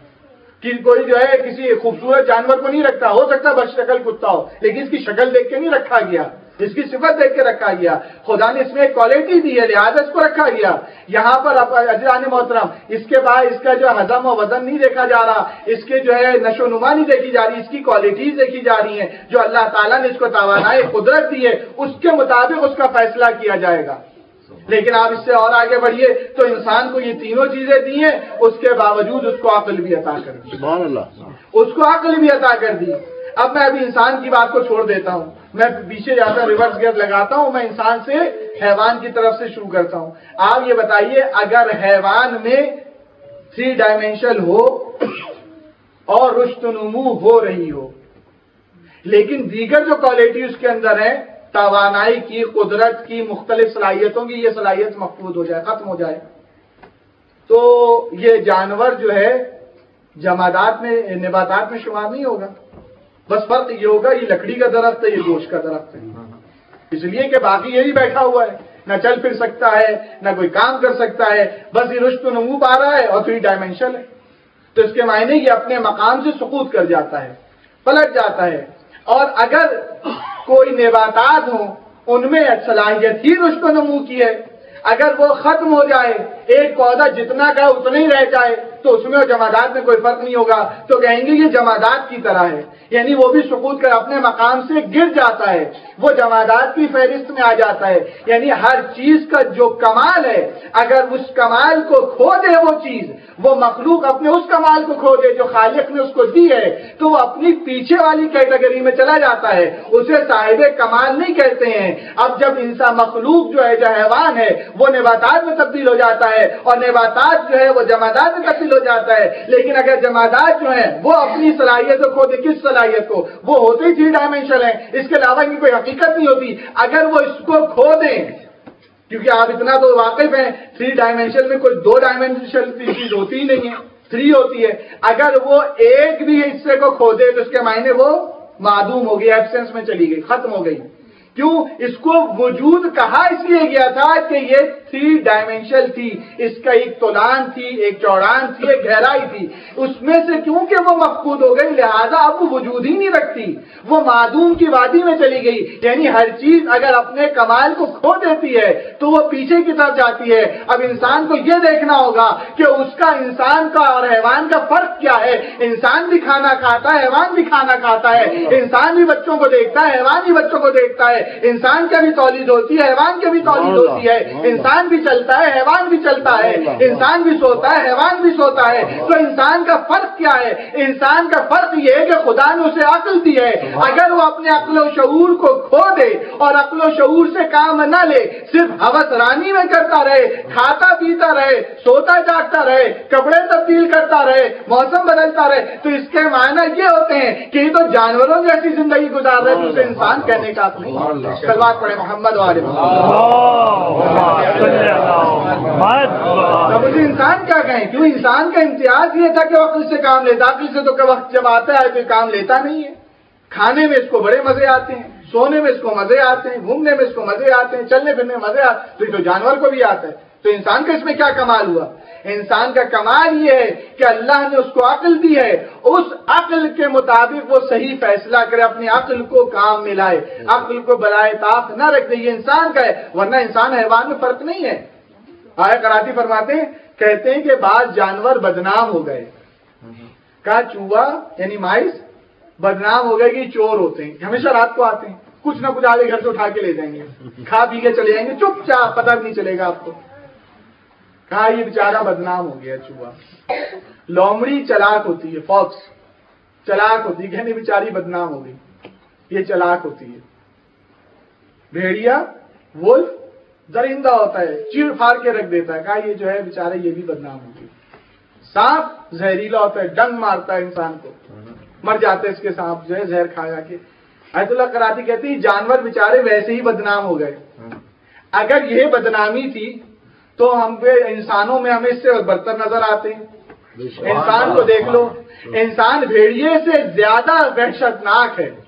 کہ کوئی جو ہے کسی خوبصورت جانور کو نہیں رکھتا. ہو سکتا ہے بدشکل کتا ہو لیکن اس کی شکل دیکھ کے نہیں رکھا گیا، اس کی صفت دیکھ کے رکھا گیا. خدا نے اس میں ایک کوالٹی دی ہے لہذا اس کو رکھا گیا. یہاں پر اجران محترم اس کے بعد اس کا جو حجم و وزن نہیں دیکھا جا رہا، اس کے جو ہے نشو و نما نہیں دیکھی جا رہی، اس کی کوالٹیز دیکھی جا رہی ہیں. جو اللہ تعالیٰ نے اس کو توانائی قدرت دی ہے اس کے مطابق اس کا فیصلہ کیا جائے گا. لیکن آپ اس سے اور آگے بڑھیے تو انسان کو یہ تینوں چیزیں دی ہیں، اس کے باوجود اس کو عقل بھی عطا کر دی. سبحان اللہ، اس کو عقل بھی عطا کر دی. اب میں ابھی انسان کی بات کو چھوڑ دیتا ہوں، میں پیچھے جاتا ہوں، ریورس گیئر لگاتا ہوں، میں انسان سے حیوان کی طرف سے شروع کرتا ہوں. آپ یہ بتائیے اگر حیوان میں 3 ڈائمینشن ہو اور رشت و نمو ہو رہی ہو، لیکن دیگر جو کوالٹی اس کے اندر ہے، توانائی کی، قدرت کی، مختلف صلاحیتوں کی، یہ صلاحیت مفقود ہو جائے، ختم ہو جائے، تو یہ جانور جو ہے جمادات میں، نباتات میں شمار نہیں ہوگا. بس فرق یہ ہوگا یہ لکڑی کا درخت ہے، یہ گوشت کا درخت ہے، اس لیے کہ باقی یہی بیٹھا ہوا ہے، نہ چل پھر سکتا ہے، نہ کوئی کام کر سکتا ہے، بس یہ رشت و نمو پا رہا ہے اور 3 ڈائمینشن ہے. تو اس کے معنی یہ اپنے مقام سے سقوط کر جاتا ہے، پلٹ جاتا ہے. اور اگر کوئی نباتات ہوں ان میں صلاحیت ہی رشت و نمو کی ہے، اگر وہ ختم ہو جائے، ایک پودا جتنا کا اتنا ہی رہ جائے تو اس میں اور جمادات میں کوئی فرق نہیں ہوگا، تو کہیں گے یہ جمادات کی طرح ہے، یعنی وہ بھی سقوط کر اپنے مقام سے گر جاتا ہے، وہ جمادات کی فہرست میں آ جاتا ہے۔ یعنی ہر چیز کا جو کمال ہے، اگر اس کمال کو کھو دے وہ چیز، وہ مخلوق اپنے اس کمال کو کھو دے جو خالق نے اس کو دی ہے، تو وہ اپنی پیچھے والی کیٹیگری میں چلا جاتا ہے، اسے صاحب کمال نہیں کہتے ہیں۔ اب جب انسان مخلوق جو ہے، جو حیوان ہے، وہ نباتات میں تبدیل ہو جاتا ہے، اور نباتات جو ہے وہ جمادات میں تبدیل ہو جاتا ہے، لیکن اگر جمادات جو ہیں وہ اپنی صلاحیت کو کھو دے، کس صلاحیت کو؟ وہ ہوتے ہی 3 ڈائمینشن ہیں، اس کے علاوہ کی کوئی حقیقت نہیں ہوتی۔ اگر وہ اس کو کھو دیں، کیونکہ آپ اتنا تو واقف ہیں 3 ڈائمینشن میں کوئی 2 ڈائمینشن کی چیز ہوتی ہی نہیں ہے، 3 ہوتی ہے۔ اگر وہ ایک بھی حصے کو کھو دے تو اس کے معنی وہ معدوم ہو گئی، ایبسنس میں چلی گئی، ختم ہو گئی۔ کیوں؟ اس کو وجود کہا اس لیے گیا تھا کہ یہ 3 ڈائمینشن تھی، اس کا ایک طولان تھی، ایک چوڑان تھی، ایک گہرائی تھی، اس میں سے کیونکہ وہ مفقود ہو گئی لہذا اب وہ وجود ہی نہیں رکھتی، وہ معدوم کی وادی میں چلی گئی۔ یعنی ہر چیز اگر اپنے کمال کو کھو دیتی ہے تو وہ پیچھے کی طرف جاتی ہے۔ اب انسان کو یہ دیکھنا ہوگا کہ اس کا انسان کا اور حیوان کا فرق کیا ہے۔ انسان بھی کھانا کھاتا ہے، حیوان بھی کھانا کھاتا ہے، انسان بھی بچوں کو دیکھتا ہے، حیوان بھی بچوں کو دیکھتا ہے، انسان کا بھی تولید ہوتی ہے، حیوان کی بھی تولید ہوتی ہے، انسان بھی چلتا ہے، حیوان بھی چلتا ہے، انسان بھی سوتا ہے، حیوان بھی سوتا ہے۔ تو انسان کا فرق کیا ہے؟ انسان کا فرق یہ ہے کہ خدا نے اسے عقل دی ہے، اگر وہ اپنے عقل و شعور کو کھو دے اور عقل و شعور سے کام نہ لے، صرف ہوس رانی میں کرتا رہے، کھاتا پیتا رہے، سوتا جاگتا رہے، کپڑے تبدیل کرتا رہے، موسم بدلتا رہے، تو اس کے معنی یہ ہوتے ہیں کہ یہ تو جانوروں جیسی زندگی گزار رہے تو اسے انسان کہنے کا نہیں۔ صلوات پڑھے محمد والے اب اسے انسان کیا کہیں؟ کیوں؟ انسان کا امتیاز یہ تھا کہ وہ عقل سے کام لیتا، عقل سے تو کہ وقت جب آتا ہے تو کام لیتا نہیں ہے۔ کھانے میں اس کو بڑے مزے آتے ہیں، سونے میں اس کو مزے آتے ہیں، گھومنے میں اس کو مزے آتے ہیں، چلنے پھرنے میں مزے آتے ہیں، تو جانور کو بھی آتا ہے۔ تو انسان کا اس میں کیا کمال ہوا؟ انسان کا کمال یہ ہے کہ اللہ نے اس کو عقل دی ہے، اس عقل کے مطابق وہ صحیح فیصلہ کرے، اپنی عقل کو کام میں لائے، عقل کو بلائے طاق نہ رکھ دے۔ یہ انسان کا ہے، ورنہ انسان حیوان میں فرق نہیں ہے۔ آیا کراتی فرماتے ہیں، کہتے ہیں کہ بعض جانور بدنام ہو گئے، کہا چوہا یعنی مائس بدنام ہو گئے کہ چور ہوتے ہیں، ہمیشہ رات کو آتے ہیں، کچھ نہ کچھ آگے گھر سے اٹھا کے لے جائیں گے، کھا پی کے چلے جائیں گے چپ چاپ، پتہ بھی نہیں چلے گا آپ کو۔ کہا یہ بیچارہ بدنام ہو گیا چوہا۔ لومڑی چلاک ہوتی ہے، فاکس چلاک ہوتی ہے، کہنے بیچاری بدنام ہو گئی، یہ چلاک ہوتی ہے۔ بھیڑیا وولف درندہ ہوتا ہے، چیڑ پھاڑ کے رکھ دیتا ہے، کہا یہ جو ہے بیچارہ یہ بھی بدنام ہو گئی۔ سانپ زہریلا ہوتا ہے، ڈنگ مارتا ہے انسان کو، مر جاتے اس کے سانپ جو ہے زہر کھا کے۔ آیت اللہ کراتی کہتی ہے جانور بیچارے ویسے ہی بدنام ہو گئے۔ اگر یہ بدنامی تھی تو ہم پہ انسانوں میں ہمیں اس سے برتر نظر آتے ہیں۔ انسان کو دیکھ لو، انسان بھیڑیے سے زیادہ وحشتناک ہے،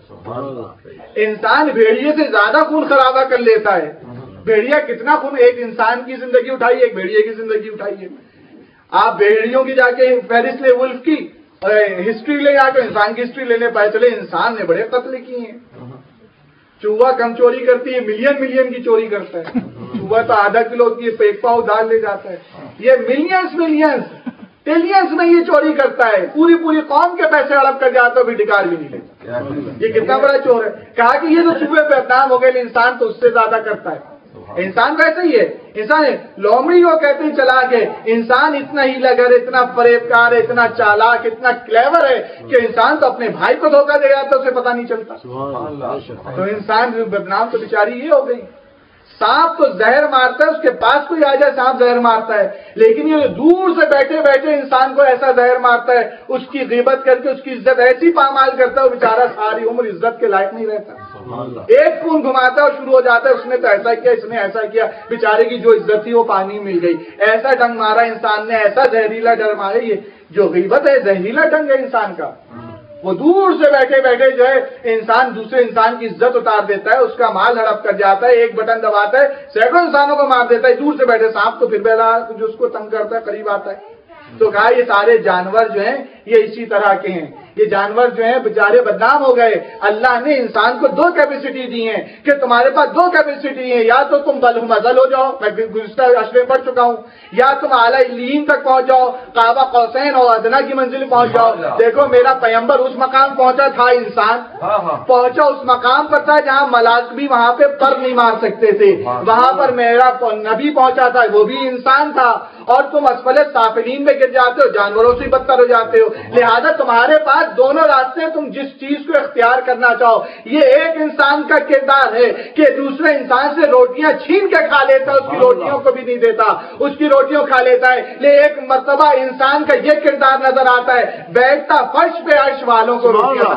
انسان بھیڑیے سے زیادہ خون خرابہ کر لیتا ہے۔ بھیڑیا کتنا خون، ایک انسان کی زندگی اٹھائی، ایک بھیڑیے کی زندگی اٹھائی ہے۔ آپ بھیڑیوں کی جا کے فہرست لے، ولف کی ہسٹری لے، جا کے انسان کی ہسٹری لینے پائے چلے انسان نے بڑے قتل کیے ہیں۔ چوہا کم چوری کرتی ہے، ملین کی چوری کرتا ہے۔ چوہا تو آدھا کلو کی ایک پاؤ دال لے جاتا ہے، یہ ملینز ٹریلینز میں یہ چوری کرتا ہے، پوری قوم کے پیسے ہڑپ کر جاتا ہے، بھی ڈکار بھی نہیں لیتا۔ یہ کتنا بڑا چور ہے۔ کہا کہ یہ تو چوہے پہ بدنام ہو گئے، انسان تو اس سے زیادہ کرتا ہے۔ انسان کا ایسا ہی ہے، انسان لومڑی کو کہتے ہیں چلا کے، انسان اتنا ہی لگر، اتنا فریب کار ہے، اتنا چالاک، اتنا کلیور ہے کہ انسان تو اپنے بھائی کو دھوکہ دے جاتا ہے، اسے پتہ نہیں چلتا۔ تو انسان بدنام تو بیچاری یہ ہو گئی۔ سانپ تو زہر مارتا ہے، اس کے پاس کوئی آ جائے سانپ زہر مارتا ہے، لیکن یہ دور سے بیٹھے بیٹھے انسان کو ایسا زہر مارتا ہے، اس کی غیبت کر کے اس کی عزت ایسی پامال کرتا ہے، وہ بیچارہ ساری عمر عزت کے لائق نہیں رہتا۔ ایک خون گھماتا ہے اور شروع ہو جاتا ہے اس نے تو ایسا کیا، اس نے ایسا کیا، بیچارے کی جو عزت تھی وہ پانی مل گئی، ایسا ڈنگ مارا انسان نے، ایسا زہریلا ڈر مارا۔ یہ جو غیبت ہے زہریلا ڈنگ ہے انسان کا، وہ دور سے بیٹھے بیٹھے جو ہے انسان دوسرے انسان کی عزت اتار دیتا ہے، اس کا مال ہڑپ کر جاتا ہے، ایک بٹن دباتا ہے سینکڑوں انسانوں کو مار دیتا ہے دور سے بیٹھے۔ سانپ تو پھر بیٹھا جو اس کو تنگ کرتا ہے قریب آتا ہے۔ تو کہا یہ سارے جانور جو ہیں یہ اسی طرح کے ہیں. یہ جانور جو ہیں بیچارے بدنام ہو گئے. اللہ نے انسان کو دو کیپیسٹی دی ہیں کہ تمہارے پاس دو کیپیسٹی ہیں, یا تو تم بلہمزل ہو جاؤ, میں گزشتہ اشرے پڑھ چکا ہوں, یا تم اعلیٰ علیین تک پہنچ جاؤ, قاب قوسین اور ادنا کی منزل پہنچ جاؤ. دیکھو میرا پیغمبر اس مقام پہنچا تھا, انسان پہنچا اس مقام پر تھا جہاں ملائکہ بھی وہاں پہ پر نہیں مار سکتے تھے. وہاں پر میرا نبی پہنچا تھا, وہ بھی انسان تھا. اور تم اسفل سافلین میں گر جاتے ہو, جانوروں سے بدتر ہو جاتے ہو. لہذا تمہارے پاس دونوں راستے, تم جس چیز کو اختیار کرنا چاہو. یہ ایک انسان کا کردار ہے کہ دوسرے انسان سے روٹیاں چھین کے کھا لیتا ہے, اس کی روٹیوں کو بھی نہیں دیتا, اس کی روٹیوں کھا لیتا ہے. لیکن ایک مرتبہ انسان کا یہ کردار نظر آتا ہے, بیٹھتا فرش پہ عرش والوں کو روٹیاں.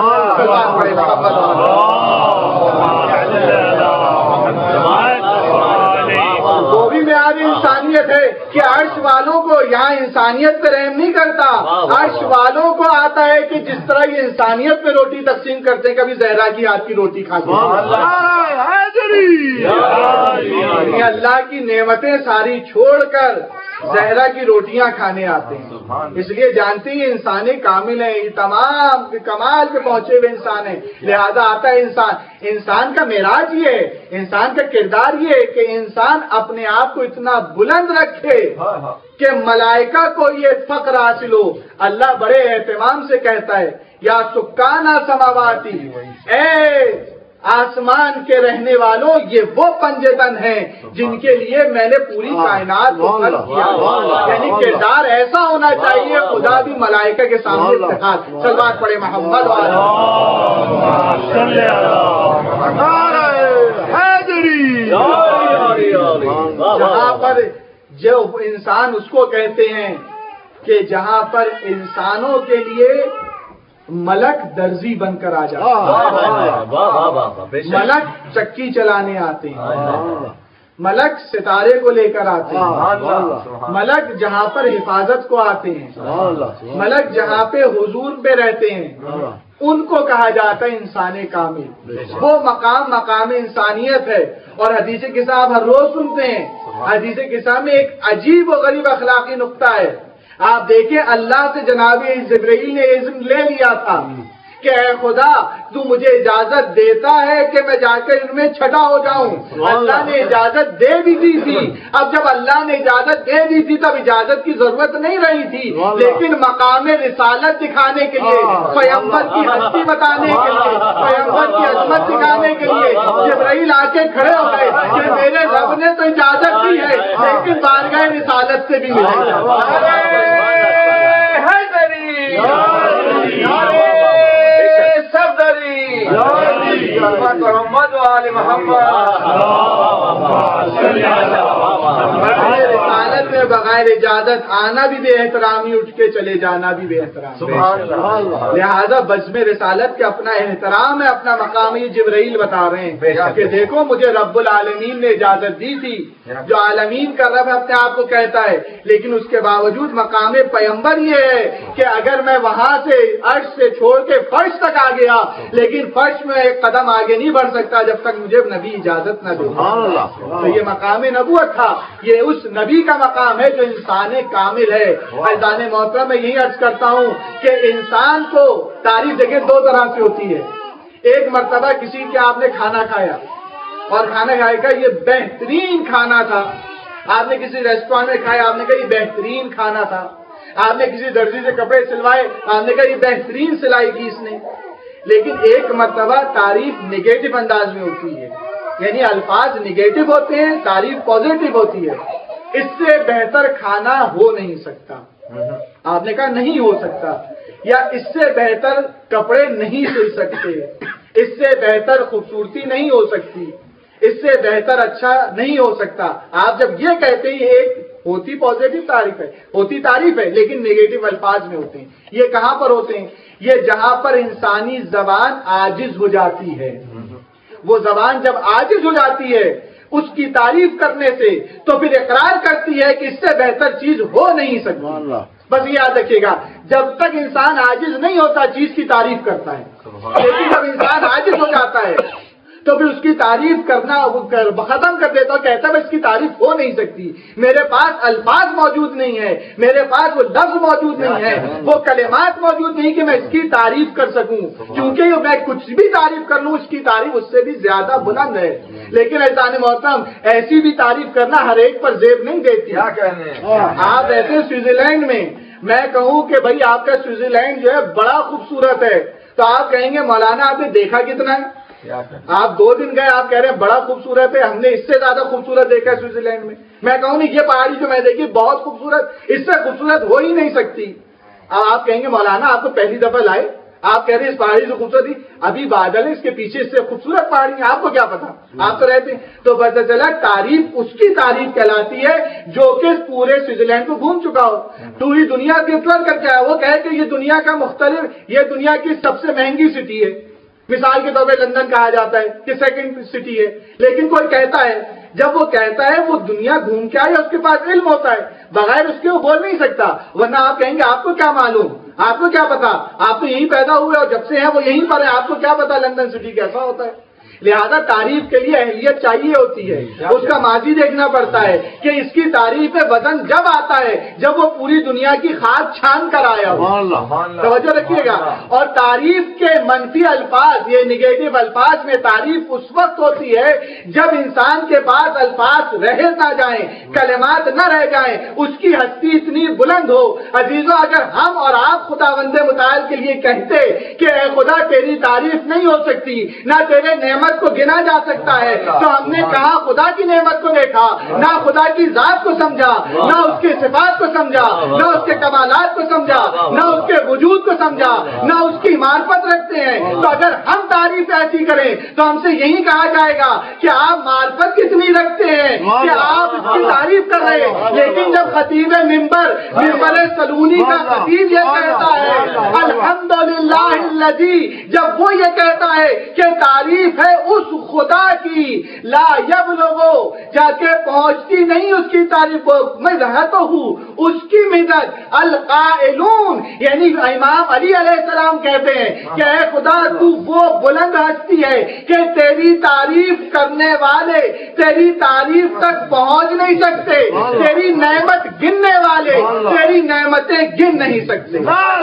وہ بھی معیار انسانیت ہے کہ عرش والوں کو یہاں انسانیت پہ رحم نہیں کرتا. عرش والوں کو آتا ہے کہ جس طرح یہ انسانیت پہ روٹی تقسیم کرتے ہیں, کبھی زہرا کی ہاتھ کی روٹی کھاتے ہیں. اللہ کی نعمتیں ساری چھوڑ کر زہرا کی روٹیاں کھانے آتے ہیں. اس لیے جانتے ہیں انسان کامل ہیں, یہ تمام کمال کے پہنچے ہوئے انسان ہیں. لہذا آتا ہے انسان کا معراج یہ ہے, انسان کا کردار یہ ہے کہ انسان اپنے آپ کو اتنا بلند رکھے کہ ملائکہ کو یہ فخر حاصل ہو. اللہ بڑے اہتمام سے کہتا ہے, یا سکانہ سماواتی, اے آسمان کے رہنے والوں, یہ وہ پنجتن ہیں جن کے لیے میں نے پوری کائنات کو خلق کیا. یعنی کردار ایسا ہونا چاہیے خدا بھی ملائکہ کے سامنے افتخار. صلوات پڑھے محمد جہاں پر جو انسان اس کو کہتے ہیں کہ جہاں پر انسانوں کے لیے ملک درزی بن کر آ جاتے ہیں, ملک چکی چلانے آتے ہیں, ملک ستارے کو لے کر آتے ہیں, ملک جہاں پر حفاظت کو آتے ہیں, ملک جہاں پہ حضور پہ رہتے ہیں, ان کو کہا جاتا ہے انسان کامل. وہ مقام انسانیت ہے. اور حدیث قصہ آپ ہر روز سنتے ہیں. حدیث قصہ میں ایک عجیب و غریب اخلاقی نقطہ ہے. آپ دیکھیں اللہ سے جناب جبرائیل نے اذن لے لیا تھا کہ اے خدا تو مجھے اجازت دیتا ہے کہ میں جا کر ان میں چھٹا ہو جاؤں. اللہ نے اجازت دے بھی دی تھی. اب جب اللہ نے اجازت دے دی تھی تب اجازت کی ضرورت نہیں رہی تھی, لیکن مقام رسالت دکھانے کے لیے, پیغمبر کی ہستی بتانے کے لیے, پیغمبر کی عظمت دکھانے کے لیے جبرائیل آ کے کھڑے ہو گئے کہ میرے رب نے تو اجازت دی ہے لیکن بارگاہ رسالت سے بھی ملے. محمد وآل محمد. رسالت میں بغیر اجازت آنا بھی بے احترامی, اٹھ کے چلے جانا بھی بے احترام. لہذا بزم رسالت کا اپنا احترام ہے, اپنا مقام. یہ جبرائیل بتا رہے ہیں کہ دیکھو مجھے رب العالمین نے اجازت دی تھی. جو عالمین کا رب اپنے آپ کو کہتا ہے, لیکن اس کے باوجود مقام پیغمبر یہ ہے کہ اگر میں وہاں سے عرش سے چھوڑ کے فرش تک آ گیا, لیکن فرش میں ایک قدم آگے نہیں بڑھ سکتا جب تک مجھے نبی اجازت نہ دے. تو یہ مقام نبوت تھا, یہ اس نبی کا مقام ہے جو انسان کامل ہے. عزیزان محترم میں یہی عرض کرتا ہوں کہ انسان کو تعریف دیکھیں دو طرح سے ہوتی ہے. ایک مرتبہ کسی کے آپ نے کھانا کھایا اور کھانا کھائے کا یہ بہترین کھانا تھا. آپ نے کسی ریسٹورینٹ میں کھایا, آپ نے کہا یہ بہترین کھانا تھا. آپ نے کسی درزی سے کپڑے سلوائے, آپ نے کہا یہ بہترین سلائی کی اس نے. لیکن ایک مرتبہ تعریف نگیٹو انداز میں ہوتی ہے, یعنی الفاظ نگیٹو ہوتے ہیں, تعریف پازیٹو ہوتی ہے. اس سے بہتر کھانا ہو نہیں سکتا. آپ نے کہا نہیں ہو سکتا, یا اس سے بہتر کپڑے نہیں سل سکتے, اس سے بہتر خوبصورتی نہیں ہو سکتی, اس سے بہتر اچھا نہیں ہو سکتا. آپ جب یہ کہتے ہیں ایک ہوتی پازیٹو تعریف ہے, ہوتی تعریف ہے, لیکن نیگیٹو الفاظ میں ہوتے ہیں. یہ کہاں پر ہوتے ہیں؟ یہ جہاں پر انسانی زبان عاجز ہو جاتی ہے. وہ زبان جب عاجز ہو جاتی ہے اس کی تعریف کرنے سے, تو پھر اقرار کرتی ہے کہ اس سے بہتر چیز ہو نہیں سکتی. بس یاد رکھیے گا, جب تک انسان عاجز نہیں ہوتا چیز کی تعریف کرتا ہے, لیکن جب انسان عاجز ہو جاتا ہے تو پھر اس کی تعریف کرنا ختم کر دیتا ہوں، کہتا ہے اس کی تعریف ہو نہیں سکتی، میرے پاس الفاظ موجود نہیں ہے، میرے پاس وہ لفظ موجود نہیں ہے، وہ کلمات موجود نہیں کہ میں اس کی تعریف کر سکوں، کیونکہ میں کچھ بھی تعریف کر لوں اس کی تعریف اس سے بھی زیادہ بلند ہے۔ لیکن عزیزان محترم ایسی بھی تعریف کرنا ہر ایک پر زیب نہیں دیتی۔ کیا کہنے آپ ایسے سوئٹزرلینڈ میں میں کہوں کہ بھائی آپ کا سوئٹزرلینڈ جو ہے بڑا خوبصورت ہے، تو آپ کہیں گے مولانا آپ نے دیکھا کتنا ہے؟ آپ 2 دن گئے، آپ کہہ رہے ہیں بڑا خوبصورت ہے، ہم نے اس سے زیادہ خوبصورت دیکھا ہے سوئٹزرلینڈ میں۔ میں کہوں نہیں یہ پہاڑی جو میں دیکھی بہت خوبصورت، اس سے خوبصورت ہو ہی نہیں سکتی۔ اب آپ کہیں گے مولانا آپ تو پہلی دفعہ لائے، آپ کہہ رہے ہیں اس پہاڑی سے خوبصورتی، ابھی بادل ہے اس کے پیچھے اس سے خوبصورت پہاڑی ہے، آپ کو کیا پتا، آپ تو رہتے ہیں۔ تو پتہ چلا تعریف اس کی تعریف کہلاتی ہے جو کہ پورے سوئٹزرلینڈ کو گھوم چکا ہو، پوری دنیا کی ایکسپلور کر کے آیا، وہ کہے کہ یہ دنیا کا مختلف، یہ دنیا کی سب سے مہنگی سٹی ہے، مثال کے طور پہ لندن کہا جاتا ہے کہ سیکنڈ سٹی ہے، لیکن کوئی کہتا ہے، جب وہ کہتا ہے وہ دنیا گھوم کے آیا، اس کے پاس علم ہوتا ہے، بغیر اس کے وہ بول نہیں سکتا، ورنہ آپ کہیں گے آپ کو کیا معلوم، آپ کو کیا پتا، آپ تو یہیں پیدا ہوئے اور جب سے ہیں وہ یہیں پر ہے، آپ کو کیا پتا لندن سٹی کیسا ہوتا ہے۔ لہذا تعریف کے لیے اہلیت چاہیے ہوتی ہے، اس کا ماضی دیکھنا پڑتا ہے کہ اس کی تعریف پہ وزن جب آتا ہے جب وہ پوری دنیا کی خاک چھان کر آیا ہو۔ توجہ رکھیے گا۔ اور تعریف کے منفی الفاظ، یہ نگیٹو الفاظ میں تعریف اس وقت ہوتی ہے جب انسان کے پاس الفاظ رہ نہ جائیں، کلمات نہ رہ جائیں، اس کی ہستی اتنی بلند ہو۔ عزیزوں اگر ہم اور آپ خداوند متعال کے لیے کہتے کہ اے خدا تیری تعریف نہیں ہو سکتی، نہ تیرے نعمت کو گنا جا سکتا ہے، تو ہم نے کہا خدا کی نعمت کو دیکھا، نہ خدا کی ذات کو سمجھا، نہ اس کے صفات کو سمجھا، نہ اس کے کمالات کو سمجھا، نہ اس کے وجود کو سمجھا، نہ اس کی معرفت رکھتے ہیں۔ تو اگر ہم تعریف ایسی کریں تو ہم سے یہی کہا جائے گا کہ آپ معرفت کتنی رکھتے ہیں کہ آپ اس کی تعریف کر رہے ہیں۔ لیکن جب خطیب ممبر سلونی کا خطیب یہ کہتا ہے الحمدللہ الذی، جب وہ یہ کہتا ہے کہ تعریف ہے اس خدا کی لا یبلغو، جا کے پہنچتی نہیں اس کی تعریف، مدحتہ اس کی مدد القائلون، یعنی امام علی علیہ السلام کہتے ہیں کہ اے خدا تو وہ بلند ہستی ہے کہ تیری تعریف کرنے والے تیری تعریف تک پہنچ نہیں سکتے، تیری نعمت گننے والے تیری نعمتیں گن نہیں سکتے۔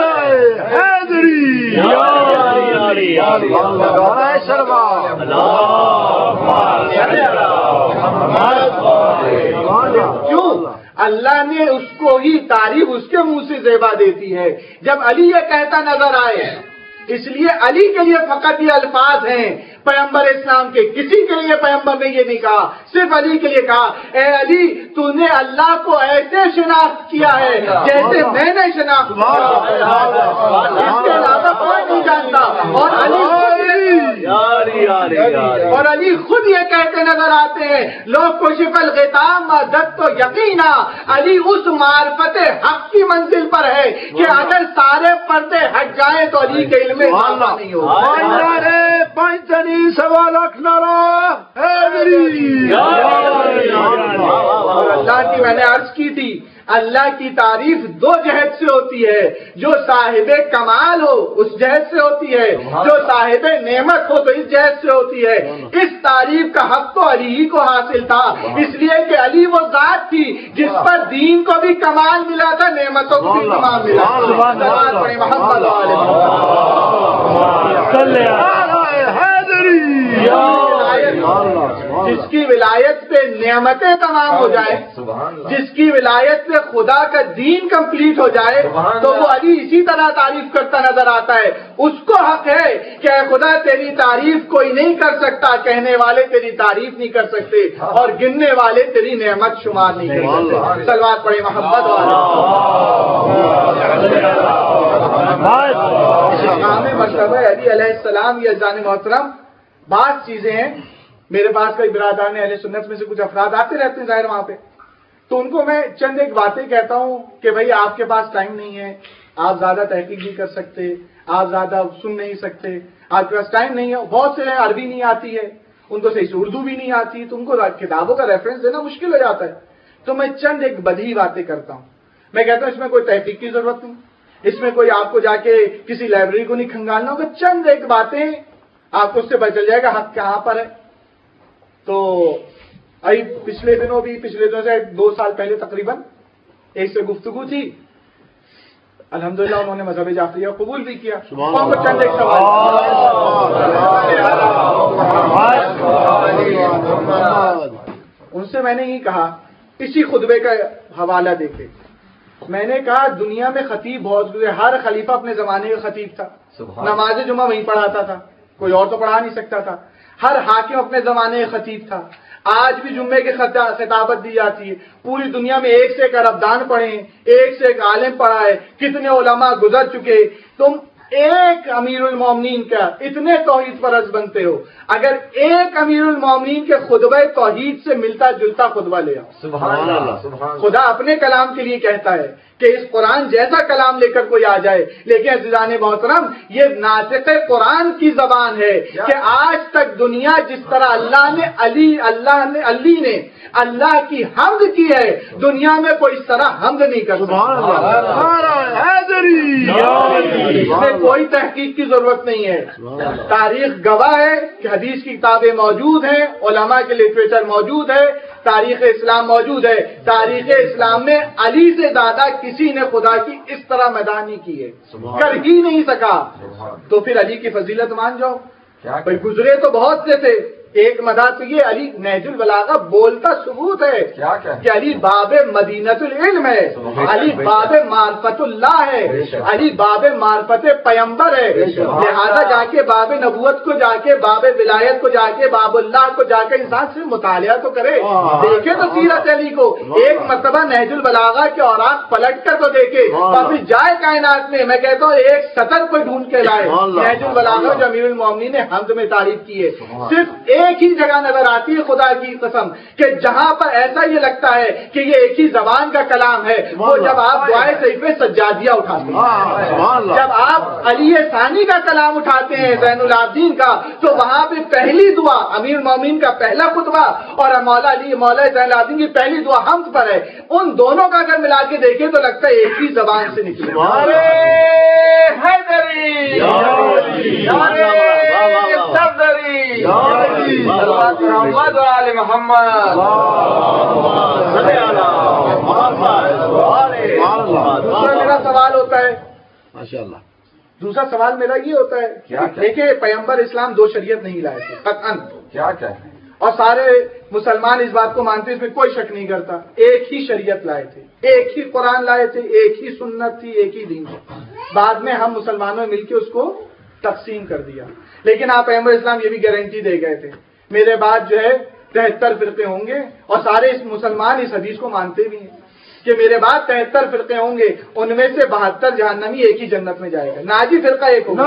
کیوں؟ اللہ نے اس کو ہی تعریف اس کے منہ سے زیبا دیتی ہے جب علی یہ کہتا نظر آئے، اس لیے علی کے لیے فقط یہ الفاظ ہیں، پیغمبر اسلام کے کسی کے لیے پیغمبر نے یہ نہیں کہا، صرف علی کے لیے کہا اے علی تو نے اللہ کو ایسے شناخت کیا ہے جیسے میں نے شناخت کیا، اس کے علاوہ کوئی نہیں جانتا۔ اور علی خود یہ کہتے نظر آتے ہیں لوگ کشف الغطام دت تو یقینا، علی اس معرفت حق کی منزل پر ہے کہ اگر سارے پردے ہٹ جائیں تو علی کے علم میں اضافہ نہیں ہوگا۔ اللہ کی میں نے عرض کی تھی اللہ کی تعریف 2 جہت سے ہوتی ہے، جو صاحب کمال ہو اس جہت سے ہوتی ہے، جو صاحب نعمت ہو تو اس جہت سے ہوتی ہے۔ اس تعریف کا حق تو علی ہی کو حاصل تھا، اس لیے کہ علی وہ ذات تھی جس پر دین کو بھی کمال ملا تھا، نعمتوں کو بھی کمال ملا جس کی ولایت پہ نعمتیں تمام ہو جائے، جس کی ولایت پہ خدا کا دین کمپلیٹ ہو جائے، تو وہ علی اسی طرح تعریف کرتا نظر آتا ہے۔ اس کو حق ہے کہ اے خدا تیری تعریف کوئی نہیں کر سکتا، کہنے والے تیری تعریف نہیں کر سکتے اور گننے والے تیری نعمت شمار نہیں کر سکتے۔ صلوات پڑھیں محمد مرتبہ علی علیہ السلام یا جان محترم بعض چیزیں ہیں، میرے پاس کئی برادران اہل سنت میں سے کچھ افراد آتے رہتے ہیں ظاہر وہاں پہ، تو ان کو میں چند ایک باتیں کہتا ہوں کہ بھائی آپ کے پاس ٹائم نہیں ہے، آپ زیادہ تحقیق نہیں کر سکتے، آپ زیادہ سن نہیں سکتے، آپ کے پاس ٹائم نہیں ہے۔ بہت سے عربی نہیں آتی ہے، ان کو صحیح سے اردو بھی نہیں آتی، تو ان کو کتابوں کا ریفرنس دینا مشکل ہو جاتا ہے، تو میں چند ایک بدیہی باتیں کرتا ہوں۔ میں کہتا ہوں اس میں کوئی تحقیق کی ضرورت نہیں، اس میں کوئی آپ کو جا کے کسی لائبریری کو نہیں کھنگالنا ہوگا، چند ایک باتیں آپ کو اس سے پتہ چل جائے گا حق کہاں پر ہے. تو ابھی پچھلے دنوں سے 2 سال پہلے تقریباً ایک سے گفتگو تھی. الحمدللہ انہوں نے مذہب جعفریہ قبول بھی کیا. چند ایک سوال ان سے میں نے یہ کہا, اسی خطبے کا حوالہ دیکھے, میں نے کہا دنیا میں خطیب بہت گزرے, ہر خلیفہ اپنے زمانے کا خطیب تھا, نماز جمعہ وہیں پڑھاتا تھا, کوئی اور تو پڑھا نہیں سکتا تھا. ہر حاکم اپنے زمانے کا خطیب تھا. آج بھی جمعے کی خطابت دی جاتی ہے. پوری دنیا میں ایک سے ایک عربدان پڑھے, ایک سے ایک عالم پڑھا ہے, کتنے علماء گزر چکے. تم ایک امیر المومنین کا اتنے توحید پرست بنتے ہو, اگر ایک امیر المومنین کے خطبہ توحید سے ملتا جلتا خطبہ لے آؤ. سبحان اللہ. خدا اپنے کلام کے لیے کہتا ہے کہ اس قرآن جیسا کلام لے کر کوئی آ جائے, لیکن عزیزان محترم یہ ناطق قرآن کی زبان ہے کہ آج تک دنیا جس طرح علی نے اللہ کی حمد کی ہے, دنیا میں کوئی اس طرح حمد نہیں کر سکتا. اس میں کوئی تحقیق کی ضرورت نہیں ہے. تاریخ گواہ ہے کہ حدیث کی کتابیں موجود ہیں, علماء کے لٹریچر موجود ہے, تاریخ اسلام موجود ہے. تاریخ اسلام میں علی سے زیادہ کسی نے خدا کی اس طرح میدانی کی ہے, کر ہی نہیں سکا. تو پھر علی کی فضیلت مان جاؤ. بھائی گزرے تو بہت سے تھے, ایک مدد تو یہ علی نہج البلاغہ بولتا ثبوت ہے کہ علی باب مدینۃ العلم ہے, علی باب معرفت اللہ ہے, علی باب معرفت پیمبر ہے. لہذا جا کے باب نبوت کو جا کے, باب ولایت کو جا کے, باب اللہ کو جا کے انسان سے مطالعہ تو کرے, دیکھے تو سیرت علی کو. ایک مرتبہ نہج البلاغہ کے اوراق پلٹ کر تو دیکھے, اور پھر جائے کائنات میں, میں کہتا ہوں ایک سطر کوئی ڈھونڈ کے لائے نہج البلاغہ جو امیر المومنین نے حمد میں تعریف کی ہے. صرف ایک ہی جگہ نظر آتی ہے خدا کی قسم کہ جہاں پر ایسا یہ لگتا ہے کہ یہ ایک ہی زبان کا کلام ہے, وہ جب آپ دعائے صحیفے سجادیہ اٹھاتے ہیں, جب آپ علی ثانی کا کلام اٹھاتے ہیں زین العابدین کا, تو وہاں پہ پہلی دعا امیر المومنین کا پہلا خطبہ اور مولا زین العابدین کی پہلی دعا حمد پر ہے. ان دونوں کا اگر ملا کے دیکھیں تو لگتا ہے ایک ہی زبان سے نکلے. محمد علی محمد. میرا سوال ہوتا ہے, ماشاءاللہ, دوسرا سوال میرا یہ ہوتا ہے, دیکھیں پیغمبر اسلام 2 شریعت نہیں لائے تھے قطعاً, کیا اور سارے مسلمان اس بات کو مانتے ہیں, اس میں کوئی شک نہیں کرتا. ایک ہی شریعت لائے تھے, ایک ہی قرآن لائے تھے, ایک ہی سنت تھی, ایک ہی دین تھا. بعد میں ہم مسلمانوں مل کے اس کو تقسیم کر دیا. لیکن آپ پیغمبر اسلام یہ بھی گارنٹی دے گئے تھے میرے بعد جو ہے 73 فرقے ہوں گے, اور سارے اس مسلمان اس حدیث کو مانتے بھی ہیں کہ میرے بعد 73 فرقے ہوں گے, ان میں سے 72 جہنمی, ایک ہی جنت میں جائے گا. ناجی فرقہ ایک ہوگا.